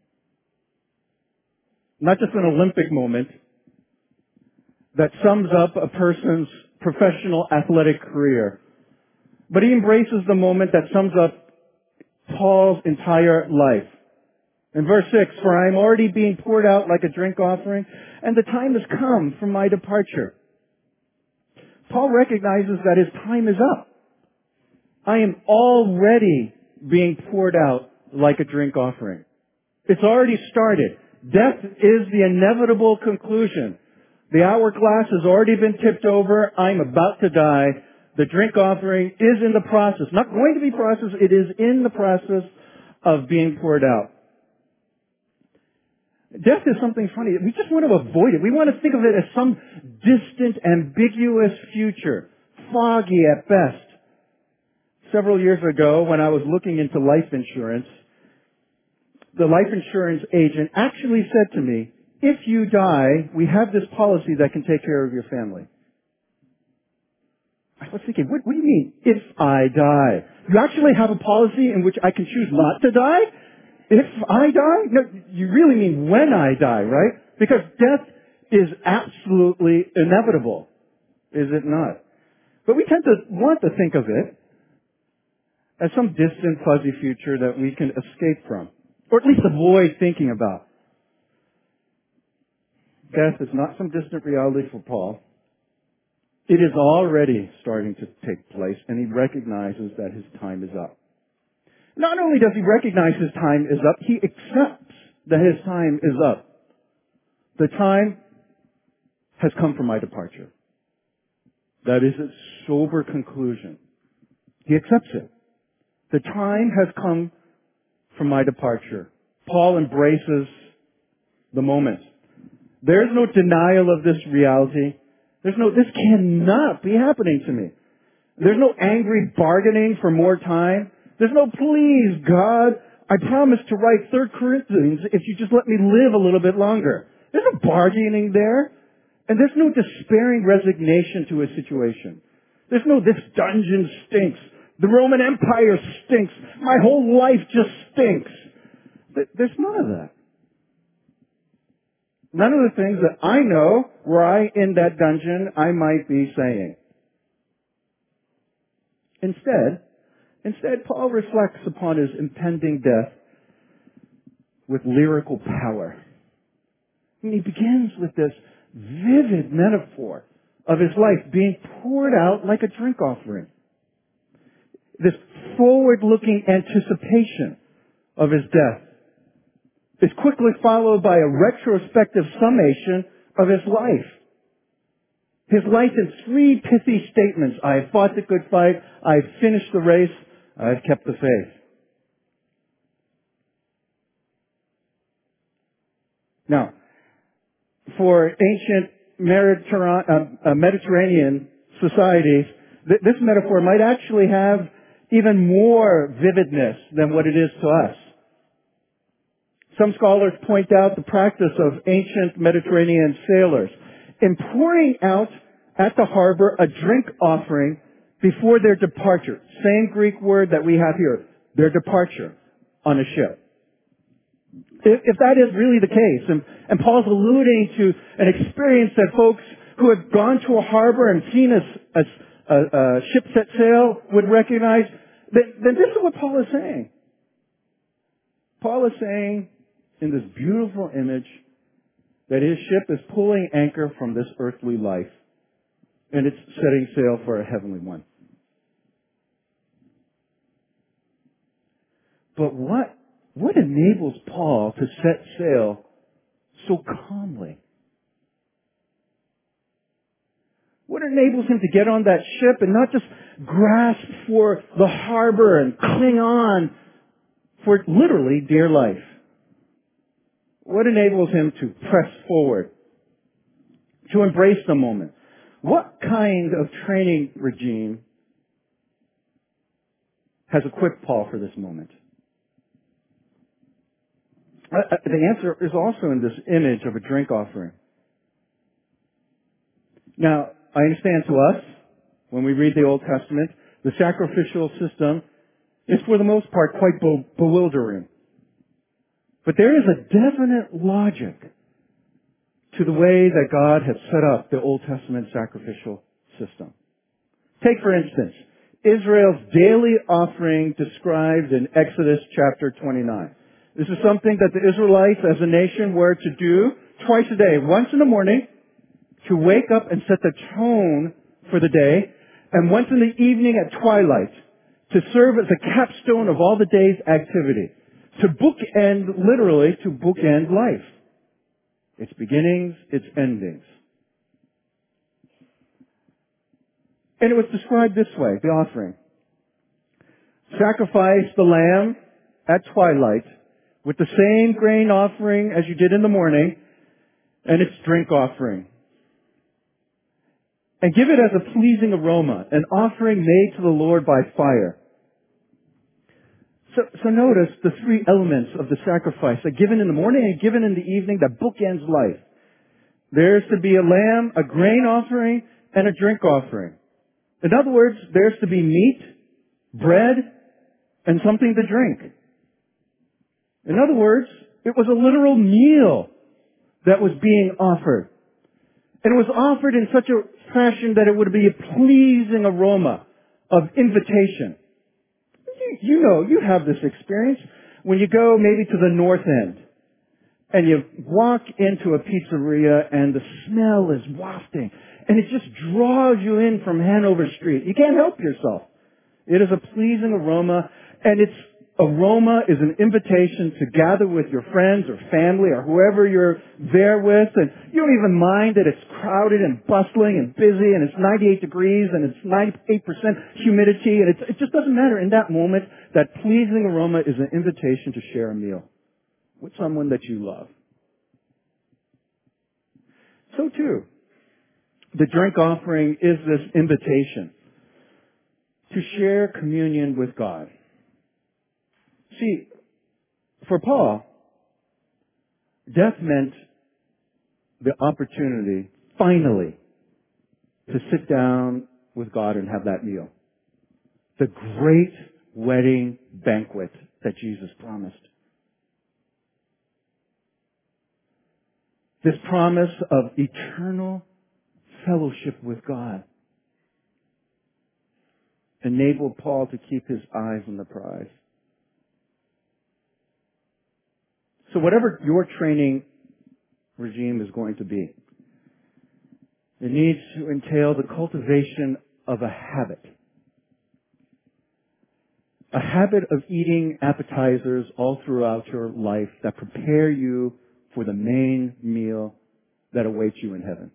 Not just an Olympic moment that sums up a person's professional athletic career, but he embraces the moment that sums up Paul's entire life. In verse 6, for I am already being poured out like a drink offering, and the time has come for my departure. Paul recognizes that his time is up. I am already being poured out like a drink offering. It's already started. Death is the inevitable conclusion. The hourglass has already been tipped over. I'm about to die. The drink offering is in the process. Not going to be processed. It is in the process of being poured out. Death is something funny. We just want to avoid it. We want to think of it as some distant, ambiguous future. Foggy at best. Several years ago, when I was looking into life insurance, the life insurance agent actually said to me, if you die, we have this policy that can take care of your family. I was thinking, what do you mean, if I die? You actually have a policy in which I can choose not to die? If I die? No, you really mean when I die, right? Because death is absolutely inevitable, is it not? But we tend to want to think of it as some distant, fuzzy future that we can escape from, or at least avoid thinking about. Death is not some distant reality for Paul. It is already starting to take place, and he recognizes that his time is up. Not only does he recognize his time is up, he accepts that his time is up. The time has come for my departure. That is its sober conclusion. He accepts it. The time has come for my departure. Paul embraces the moment. There's no denial of this reality. This cannot be happening to me. There's no angry bargaining for more time. There's no, please, God, I promise to write 3 Corinthians if you just let me live a little bit longer. There's no bargaining there. And there's no despairing resignation to a situation. There's no, this dungeon stinks. The Roman Empire stinks. My whole life just stinks. There's none of that. None of the things that I know were I in that dungeon I might be saying. Instead, Paul reflects upon his impending death with lyrical power. And he begins with this vivid metaphor of his life being poured out like a drink offering. This forward-looking anticipation of his death is quickly followed by a retrospective summation of his life. His life in three pithy statements. I have fought the good fight. I've finished the race. I've kept the faith. Now, for ancient Mediterranean societies, this metaphor might actually have even more vividness than what it is to us. Some scholars point out the practice of ancient Mediterranean sailors in pouring out at the harbor a drink offering before their departure. Same Greek word that we have here, their departure on a ship. If that is really the case, and Paul's alluding to an experience that folks who have gone to a harbor and seen a ship set sail would recognize, then this is what Paul is saying. Paul is saying in this beautiful image that his ship is pulling anchor from this earthly life and it's setting sail for a heavenly one. But what enables Paul to set sail so calmly? What enables him to get on that ship and not just grasp for the harbor and cling on for literally dear life? What enables him to press forward, to embrace the moment? What kind of training regime has equipped Paul for this moment? The answer is also in this image of a drink offering. Now, I understand to us, when we read the Old Testament, the sacrificial system is for the most part quite bewildering. But there is a definite logic to the way that God has set up the Old Testament sacrificial system. Take, for instance, Israel's daily offering described in Exodus chapter 29. This is something that the Israelites as a nation were to do twice a day. Once in the morning to wake up and set the tone for the day, and once in the evening at twilight to serve as a capstone of all the day's activity. To bookend, literally, to bookend life. Its beginnings, its endings. And it was described this way, the offering. Sacrifice the lamb at twilight with the same grain offering as you did in the morning and its drink offering. And give it as a pleasing aroma, an offering made to the Lord by fire. So notice the three elements of the sacrifice, a given in the morning and given in the evening that bookends life. There's to be a lamb, a grain offering, and a drink offering. In other words, there's to be meat, bread, and something to drink. In other words, it was a literal meal that was being offered. And it was offered in such a fashion that it would be a pleasing aroma of invitation. You know, you have this experience when you go maybe to the north end and you walk into a pizzeria and the smell is wafting and it just draws you in from Hanover Street. You can't help yourself. It is a pleasing aroma, and its aroma is an invitation to gather with your friends or family or whoever you're there with, and you don't even mind that it's crowded and bustling and busy and it's 98 degrees and it's 98% humidity, and it just doesn't matter. In that moment, that pleasing aroma is an invitation to share a meal with someone that you love. So too, the drink offering is this invitation to share communion with God. See, for Paul, death meant the opportunity, finally, to sit down with God and have that meal. The great wedding banquet that Jesus promised. This promise of eternal fellowship with God. enabled Paul to keep his eyes on the prize. So whatever your training regime is going to be, it needs to entail the cultivation of a habit. A habit of eating appetizers all throughout your life that prepare you for the main meal that awaits you in heaven.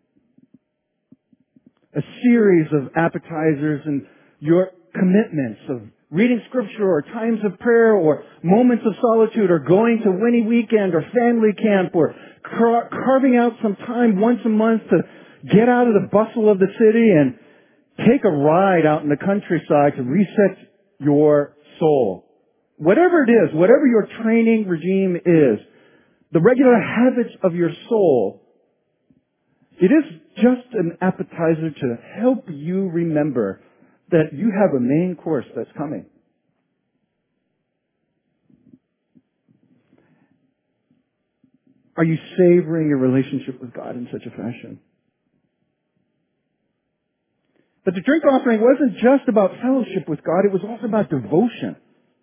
A series of appetizers and your commitments of reading scripture or times of prayer or moments of solitude or going to Winnie Weekend or family camp or carving out some time once a month to get out of the bustle of the city and take a ride out in the countryside to reset your soul. Whatever it is, whatever your training regime is, the regular habits of your soul, it is just an appetizer to help you remember that you have a main course that's coming. Are you savoring your relationship with God in such a fashion? But the drink offering wasn't just about fellowship with God, it was also about devotion.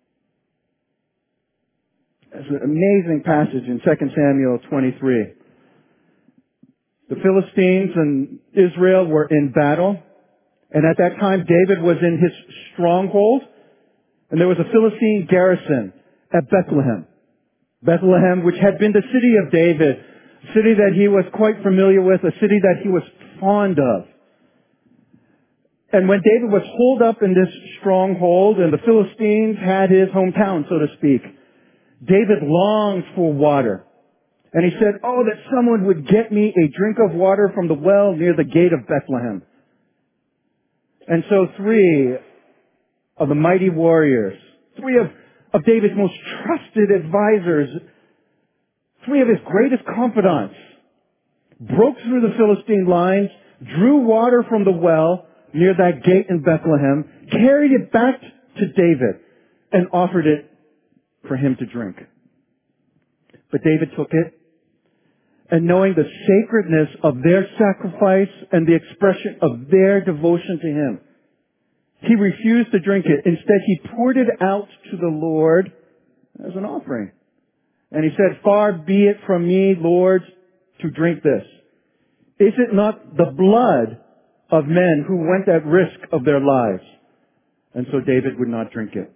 There's an amazing passage in 2 Samuel 23. The Philistines and Israel were in battle, and at that time David was in his stronghold, and there was a Philistine garrison at Bethlehem. Bethlehem, which had been the city of David, a city that he was quite familiar with, a city that he was fond of. And when David was holed up in this stronghold and the Philistines had his hometown, so to speak, David longed for water. And he said, oh, that someone would get me a drink of water from the well near the gate of Bethlehem. And so 3 of the mighty warriors, 3 of David's most trusted advisors, 3 of his greatest confidants, broke through the Philistine lines, drew water from the well near that gate in Bethlehem, carried it back to David, and offered it for him to drink. But David took it, and knowing the sacredness of their sacrifice and the expression of their devotion to him, he refused to drink it. Instead, he poured it out to the Lord as an offering. And he said, far be it from me, Lord, to drink this. Is it not the blood of men who went at risk of their lives? And so David would not drink it.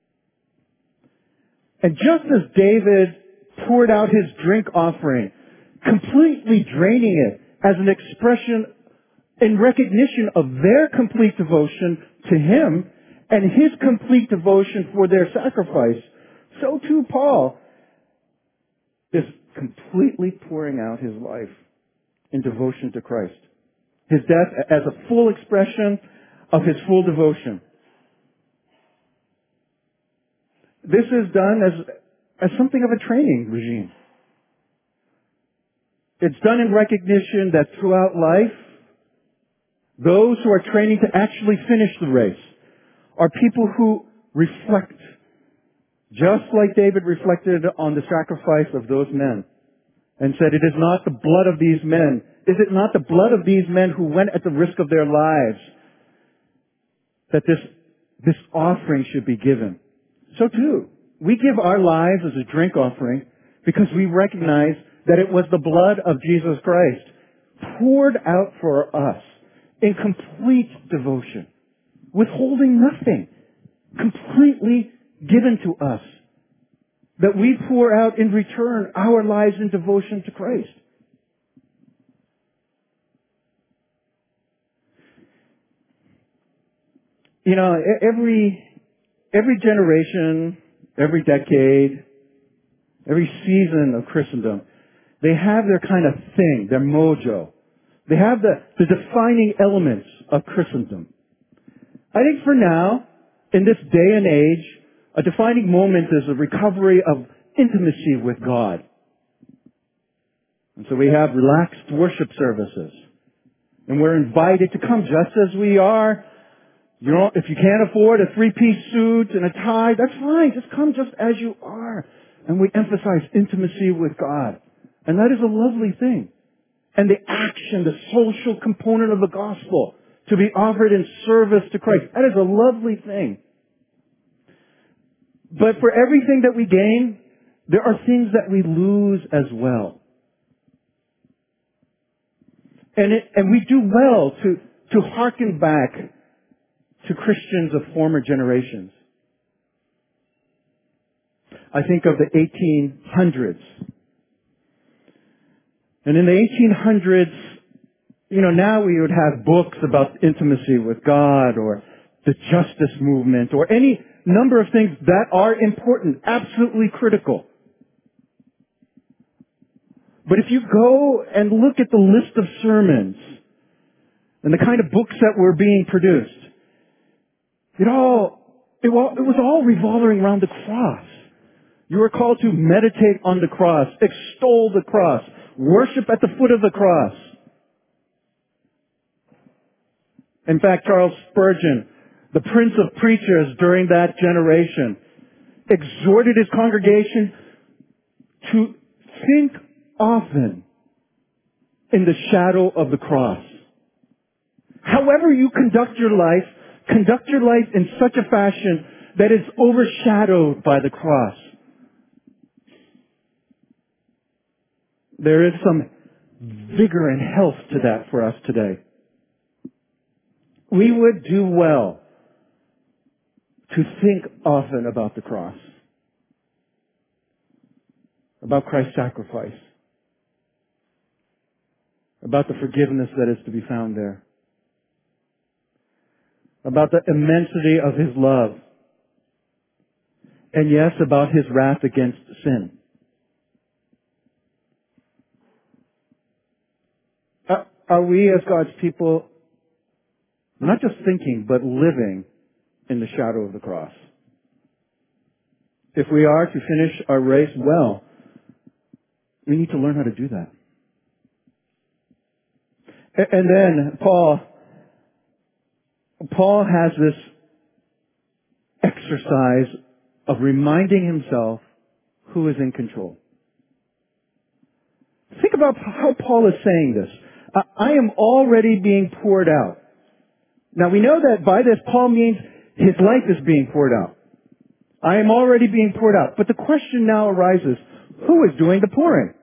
And just as David poured out his drink offering, completely draining it as an expression in recognition of their complete devotion to him and his complete devotion for their sacrifice, so too Paul is completely pouring out his life in devotion to Christ. His death as a full expression of his full devotion. This is done as something of a training regime. It's done in recognition that throughout life, those who are training to actually finish the race are people who reflect, just like David reflected on the sacrifice of those men and said, it is not the blood of these men, is it not the blood of these men who went at the risk of their lives that this offering should be given? So too, we give our lives as a drink offering because we recognize that it was the blood of Jesus Christ poured out for us in complete devotion, withholding nothing, completely given to us, that we pour out in return our lives in devotion to Christ. You know, every generation, every decade, every season of Christendom, they have their kind of thing, their mojo. They have the defining elements of Christendom. I think for now, in this day and age, a defining moment is a recovery of intimacy with God. And so we have relaxed worship services. And we're invited to come just as we are. You know, if you can't afford a 3-piece suit and a tie, that's fine. Just come just as you are. And we emphasize intimacy with God. And that is a lovely thing. And the action, the social component of the gospel, to be offered in service to Christ. That is a lovely thing. But for everything that we gain, there are things that we lose as well. And we do well to hearken back to Christians of former generations. I think of the 1800s. And in the 1800s, now we would have books about intimacy with God or the justice movement or any number of things that are important, absolutely critical. But if you go and look at the list of sermons and the kind of books that were being produced, it was all revolving around the cross. You were called to meditate on the cross, extol the cross, worship at the foot of the cross. In fact, Charles Spurgeon, the prince of preachers during that generation, exhorted his congregation to think often in the shadow of the cross. However you conduct your life in such a fashion that is overshadowed by the cross. There is some vigor and health to that for us today. We would do well to think often about the cross, about Christ's sacrifice, about the forgiveness that is to be found there, about the immensity of His love, and yes, about His wrath against sin. Are we as God's people not just thinking, but living in the shadow of the cross? If we are to finish our race well, we need to learn how to do that. And then Paul has this exercise of reminding himself who is in control. Think about how Paul is saying this. I am already being poured out. Now we know that by this Paul means his life is being poured out. I am already being poured out. But the question now arises, who is doing the pouring?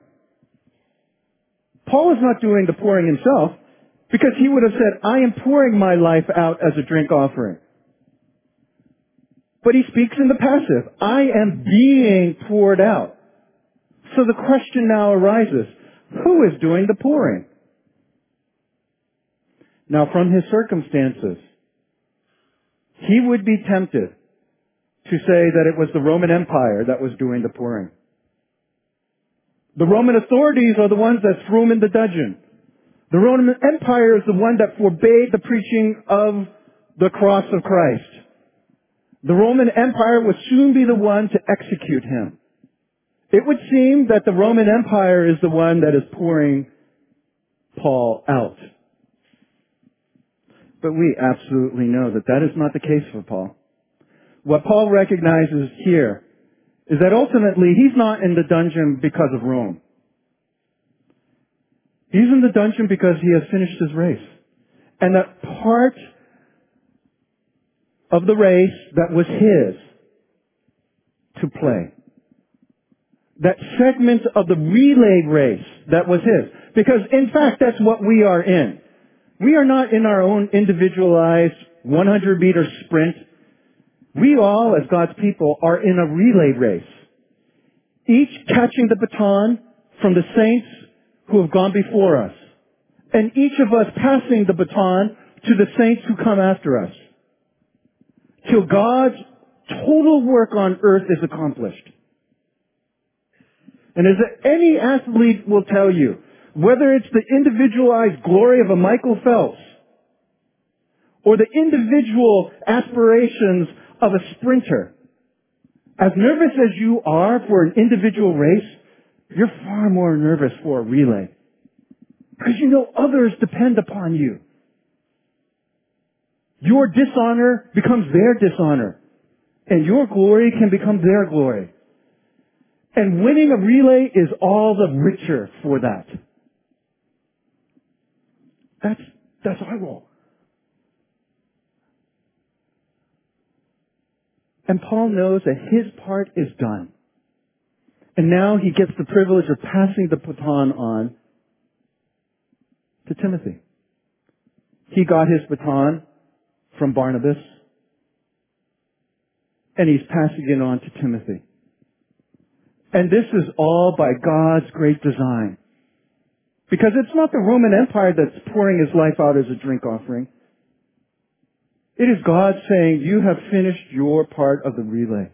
Paul is not doing the pouring himself, because he would have said, I am pouring my life out as a drink offering. But he speaks in the passive. I am being poured out. So the question now arises, who is doing the pouring? Now from his circumstances, he would be tempted to say that it was the Roman Empire that was doing the pouring. The Roman authorities are the ones that threw him in the dungeon. The Roman Empire is the one that forbade the preaching of the cross of Christ. The Roman Empire would soon be the one to execute him. It would seem that the Roman Empire is the one that is pouring Paul out. But we absolutely know that that is not the case for Paul. What Paul recognizes here is that ultimately he's not in the dungeon because of Rome. He's in the dungeon because he has finished his race. And that part of the race that was his to play, that segment of the relay race that was his, because in fact that's what we are in. We are not in our own individualized 100-meter sprint. We all, as God's people, are in a relay race. Each catching the baton from the saints who have gone before us. And each of us passing the baton to the saints who come after us. Till God's total work on earth is accomplished. And as any athlete will tell you, whether it's the individualized glory of a Michael Phelps or the individual aspirations of a sprinter, as nervous as you are for an individual race, you're far more nervous for a relay. Because you know others depend upon you. Your dishonor becomes their dishonor. And your glory can become their glory. And winning a relay is all the richer for that. That's our role. And Paul knows that his part is done. And now he gets the privilege of passing the baton on to Timothy. He got his baton from Barnabas, and he's passing it on to Timothy. And this is all by God's great design. Because it's not the Roman Empire that's pouring his life out as a drink offering. It is God saying, you have finished your part of the relay.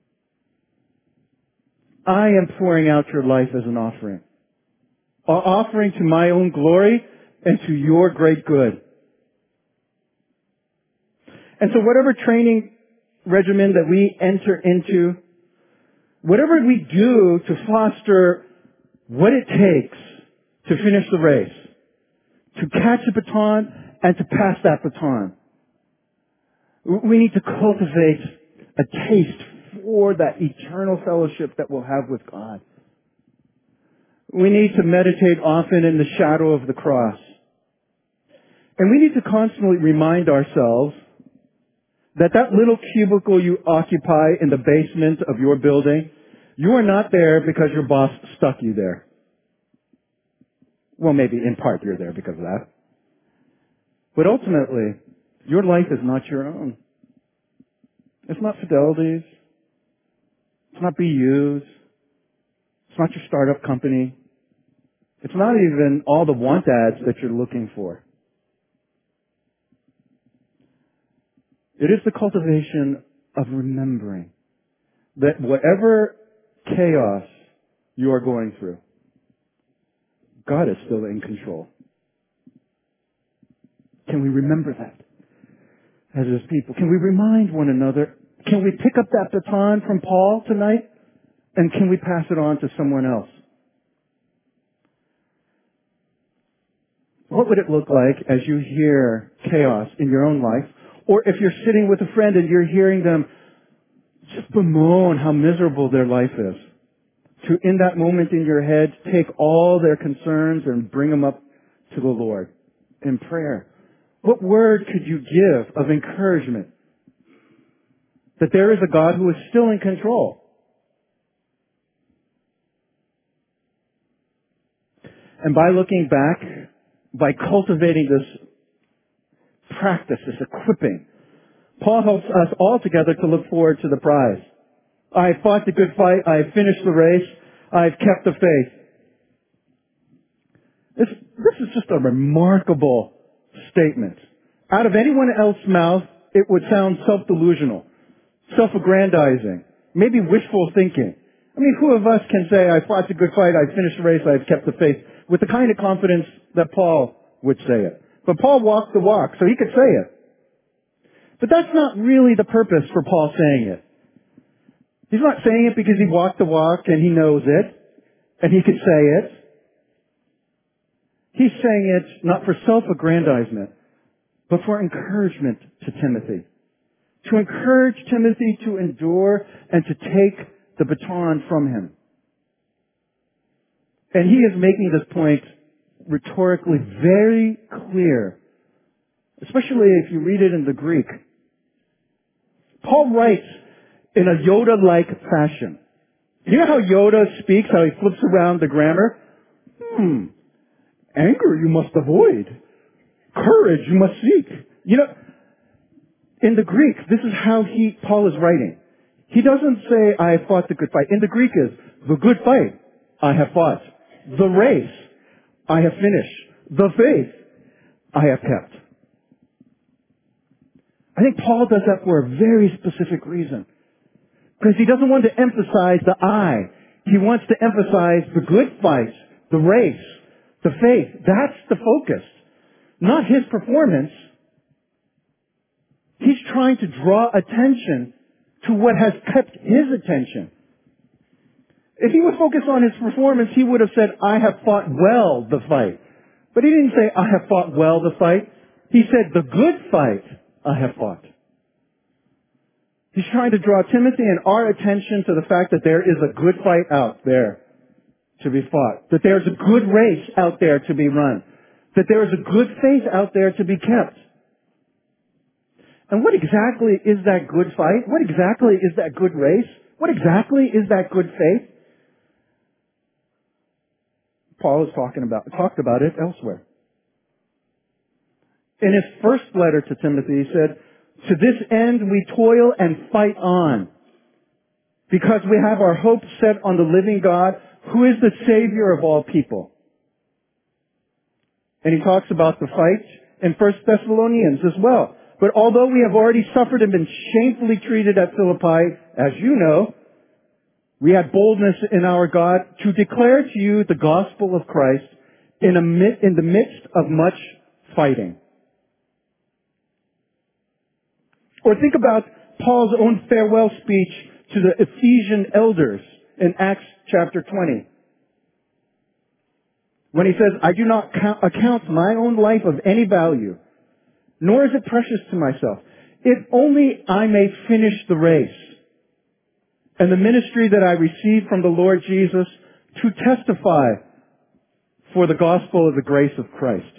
I am pouring out your life as an offering. An offering to my own glory and to your great good. And so whatever training regimen that we enter into, whatever we do to foster what it takes to finish the race, to catch a baton and to pass that baton, we need to cultivate a taste for that eternal fellowship that we'll have with God. We need to meditate often in the shadow of the cross. And we need to constantly remind ourselves that little cubicle you occupy in the basement of your building, you are not there because your boss stuck you there. Well, maybe in part you're there because of that. But ultimately, your life is not your own. It's not Fidelity's. It's not BU's. It's not your startup company. It's not even all the want ads that you're looking for. It is the cultivation of remembering that whatever chaos you are going through, God is still in control. Can we remember that as His people? Can we remind one another? Can we pick up that baton from Paul tonight? And can we pass it on to someone else? What would it look like as you hear chaos in your own life? Or if you're sitting with a friend and you're hearing them just bemoan how miserable their life is, to in that moment in your head take all their concerns and bring them up to the Lord in prayer. What word could you give of encouragement that there is a God who is still in control? And by looking back, by cultivating this practice, this equipping, Paul helps us all together to look forward to the prize. I have fought the good fight. I have finished the race. I have kept the faith. This is just a remarkable statement. Out of anyone else's mouth, it would sound self-delusional, self-aggrandizing, maybe wishful thinking. I mean, who of us can say, I fought the good fight, I finished the race, I have kept the faith, with the kind of confidence that Paul would say it. But Paul walked the walk, so he could say it. But that's not really the purpose for Paul saying it. He's not saying it because he walked the walk and he knows it, and he could say it. He's saying it not for self-aggrandizement, but for encouragement to Timothy. To encourage Timothy to endure and to take the baton from him. And he is making this point rhetorically very clear, especially if you read it in the Greek. Paul writes in a Yoda-like fashion. You know how Yoda speaks, how he flips around the grammar? Anger you must avoid. Courage you must seek. You know, in the Greek, this is how Paul is writing. He doesn't say, I have fought the good fight. In the Greek is, the good fight I have fought. The race I have finished. The faith I have kept. I think Paul does that for a very specific reason. Because he doesn't want to emphasize the I. He wants to emphasize the good fight, the race, the faith. That's the focus. Not his performance. He's trying to draw attention to what has kept his attention. If he was focused on his performance, he would have said, I have fought well the fight. But he didn't say, I have fought well the fight. He said, the good fight I have fought. He's trying to draw Timothy and our attention to the fact that there is a good fight out there to be fought. That there's a good race out there to be run. That there is a good faith out there to be kept. And what exactly is that good fight? What exactly is that good race? What exactly is that good faith? Paul has talked about it elsewhere. In his first letter to Timothy, he said, "To this end we toil and fight on, because we have our hope set on the living God, who is the Savior of all people." And he talks about the fight in 1 Thessalonians as well. "But although we have already suffered and been shamefully treated at Philippi, as you know, we had boldness in our God to declare to you the gospel of Christ in the midst of much fighting." Or think about Paul's own farewell speech to the Ephesian elders in Acts chapter 20. When he says, "I do not account my own life of any value, nor is it precious to myself, if only I may finish the race and the ministry that I received from the Lord Jesus to testify for the gospel of the grace of Christ."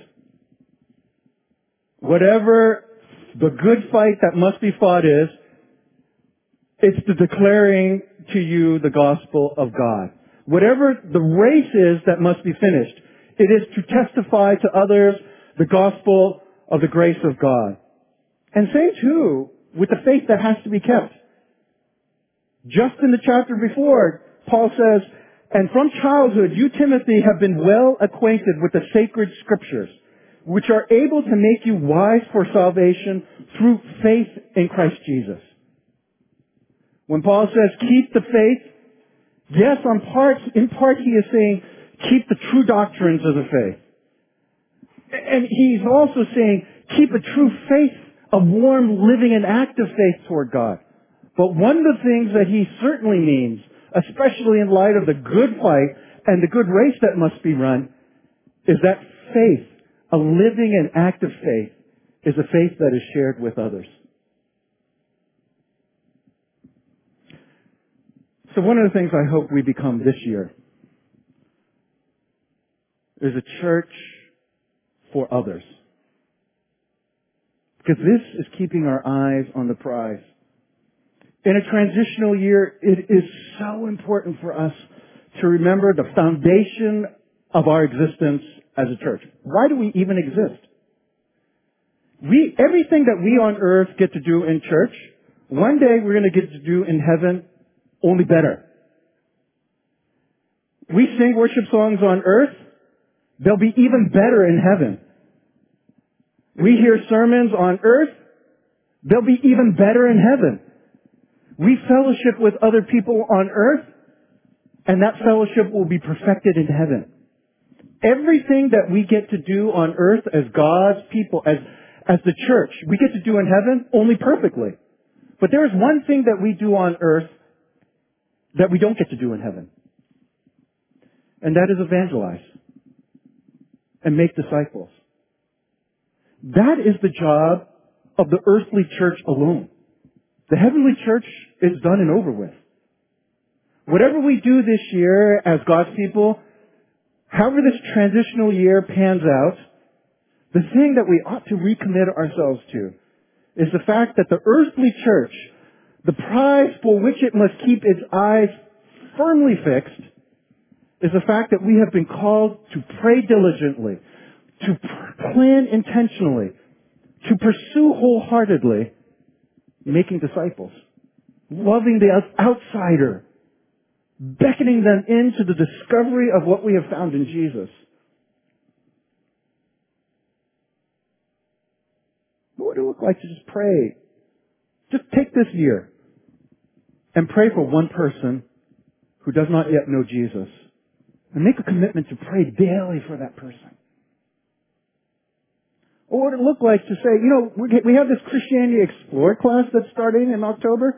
Whatever the good fight that must be fought is, it's the declaring to you the gospel of God. Whatever the race is that must be finished, it is to testify to others the gospel of the grace of God. And same too with the faith that has to be kept. Just in the chapter before, Paul says, "And from childhood you, Timothy, have been well acquainted with the sacred scriptures, which are able to make you wise for salvation through faith in Christ Jesus." When Paul says, keep the faith, yes, in part he is saying, keep the true doctrines of the faith. And he's also saying, keep a true faith, a warm, living, and active faith toward God. But one of the things that he certainly means, especially in light of the good fight and the good race that must be run, is that faith, a living and active faith, is a faith that is shared with others. So one of the things I hope we become this year is a church for others. Because this is keeping our eyes on the prize. In a transitional year, it is so important for us to remember the foundation of our existence as a church. Why do we even exist? Everything that we on earth get to do in church, one day we're going to get to do in heaven, only better. We sing worship songs on earth, they'll be even better in heaven. We hear sermons on earth, they'll be even better in heaven. We fellowship with other people on earth, and that fellowship will be perfected in heaven. Everything that we get to do on earth as God's people, as the church, we get to do in heaven only perfectly. But there is one thing that we do on earth that we don't get to do in heaven. And that is evangelize and make disciples. That is the job of the earthly church alone. The heavenly church is done and over with. Whatever we do this year as God's people, however this transitional year pans out, the thing that we ought to recommit ourselves to is the fact that the earthly church, the prize for which it must keep its eyes firmly fixed, is the fact that we have been called to pray diligently, to plan intentionally, to pursue wholeheartedly, making disciples, loving the outsider, beckoning them into the discovery of what we have found in Jesus. What would it look like to just pray? Just take this year and pray for one person who does not yet know Jesus, and make a commitment to pray daily for that person. Or what would it look like to say, we have this Christianity Explored class that's starting in October.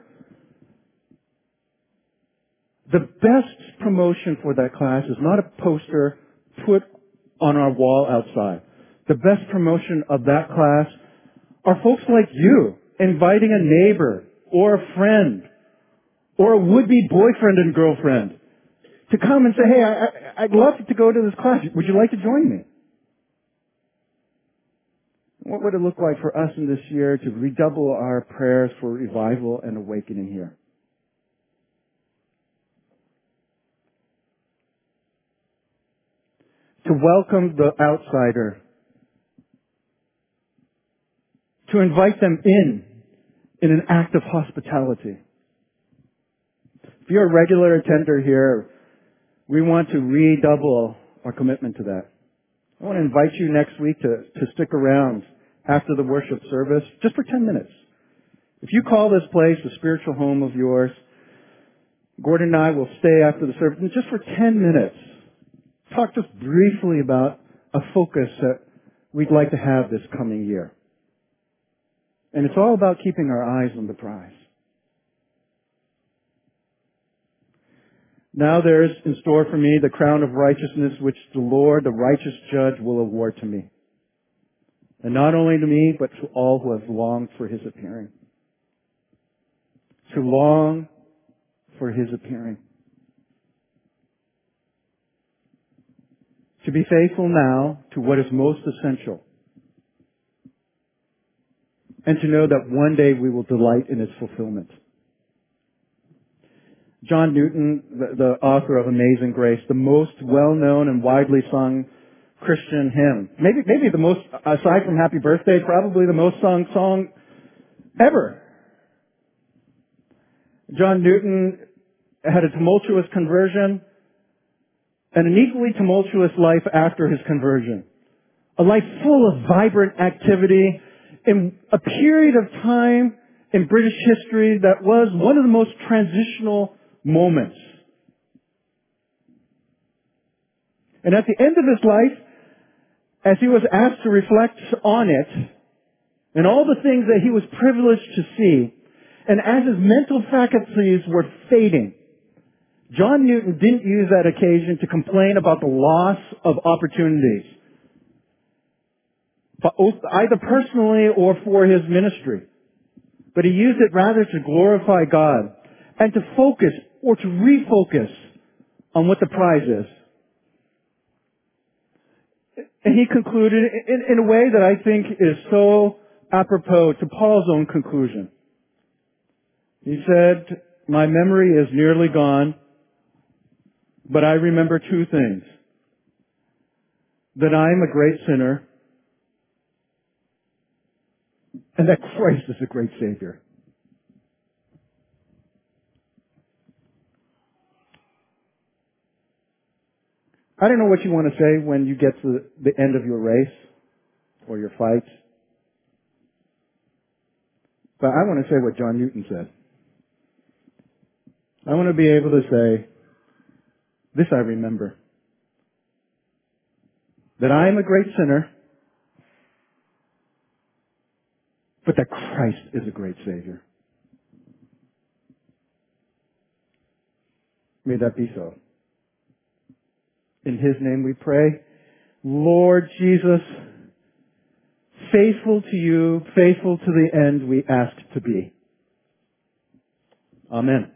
The best promotion for that class is not a poster put on our wall outside. The best promotion of that class are folks like you inviting a neighbor or a friend or a would-be boyfriend and girlfriend to come and say, hey, I'd love to go to this class. Would you like to join me? What would it look like for us in this year to redouble our prayers for revival and awakening here? To welcome the outsider. To invite them in an act of hospitality. If you're a regular attender here, we want to redouble our commitment to that. I want to invite you next week to stick around after the worship service, just for 10 minutes. If you call this place the spiritual home of yours, Gordon and I will stay after the service, and just for 10 minutes, talk just briefly about a focus that we'd like to have this coming year. And it's all about keeping our eyes on the prize. Now there is in store for me the crown of righteousness which the Lord, the righteous judge, will award to me. And not only to me, but to all who have longed for his appearing. To long for his appearing. To be faithful now to what is most essential. And to know that one day we will delight in its fulfillment. John Newton, the author of Amazing Grace, the most well-known and widely sung Christian hymn. Maybe the most, aside from Happy Birthday, probably the most sung song ever. John Newton had a tumultuous conversion and an equally tumultuous life after his conversion. A life full of vibrant activity in a period of time in British history that was one of the most transitional moments. And at the end of his life, as he was asked to reflect on it and all the things that he was privileged to see, and as his mental faculties were fading, John Newton didn't use that occasion to complain about the loss of opportunities, either personally or for his ministry. But he used it rather to glorify God and to focus or to refocus on what the prize is. And he concluded in a way that I think is so apropos to Paul's own conclusion. He said, "My memory is nearly gone, but I remember two things. That I am a great sinner, and that Christ is a great Savior." I don't know what you want to say when you get to the end of your race or your fight. But I want to say what John Newton said. I want to be able to say, this I remember. That I am a great sinner, but that Christ is a great Savior. May that be so. In His name we pray. Lord Jesus, faithful to you, faithful to the end we ask to be. Amen.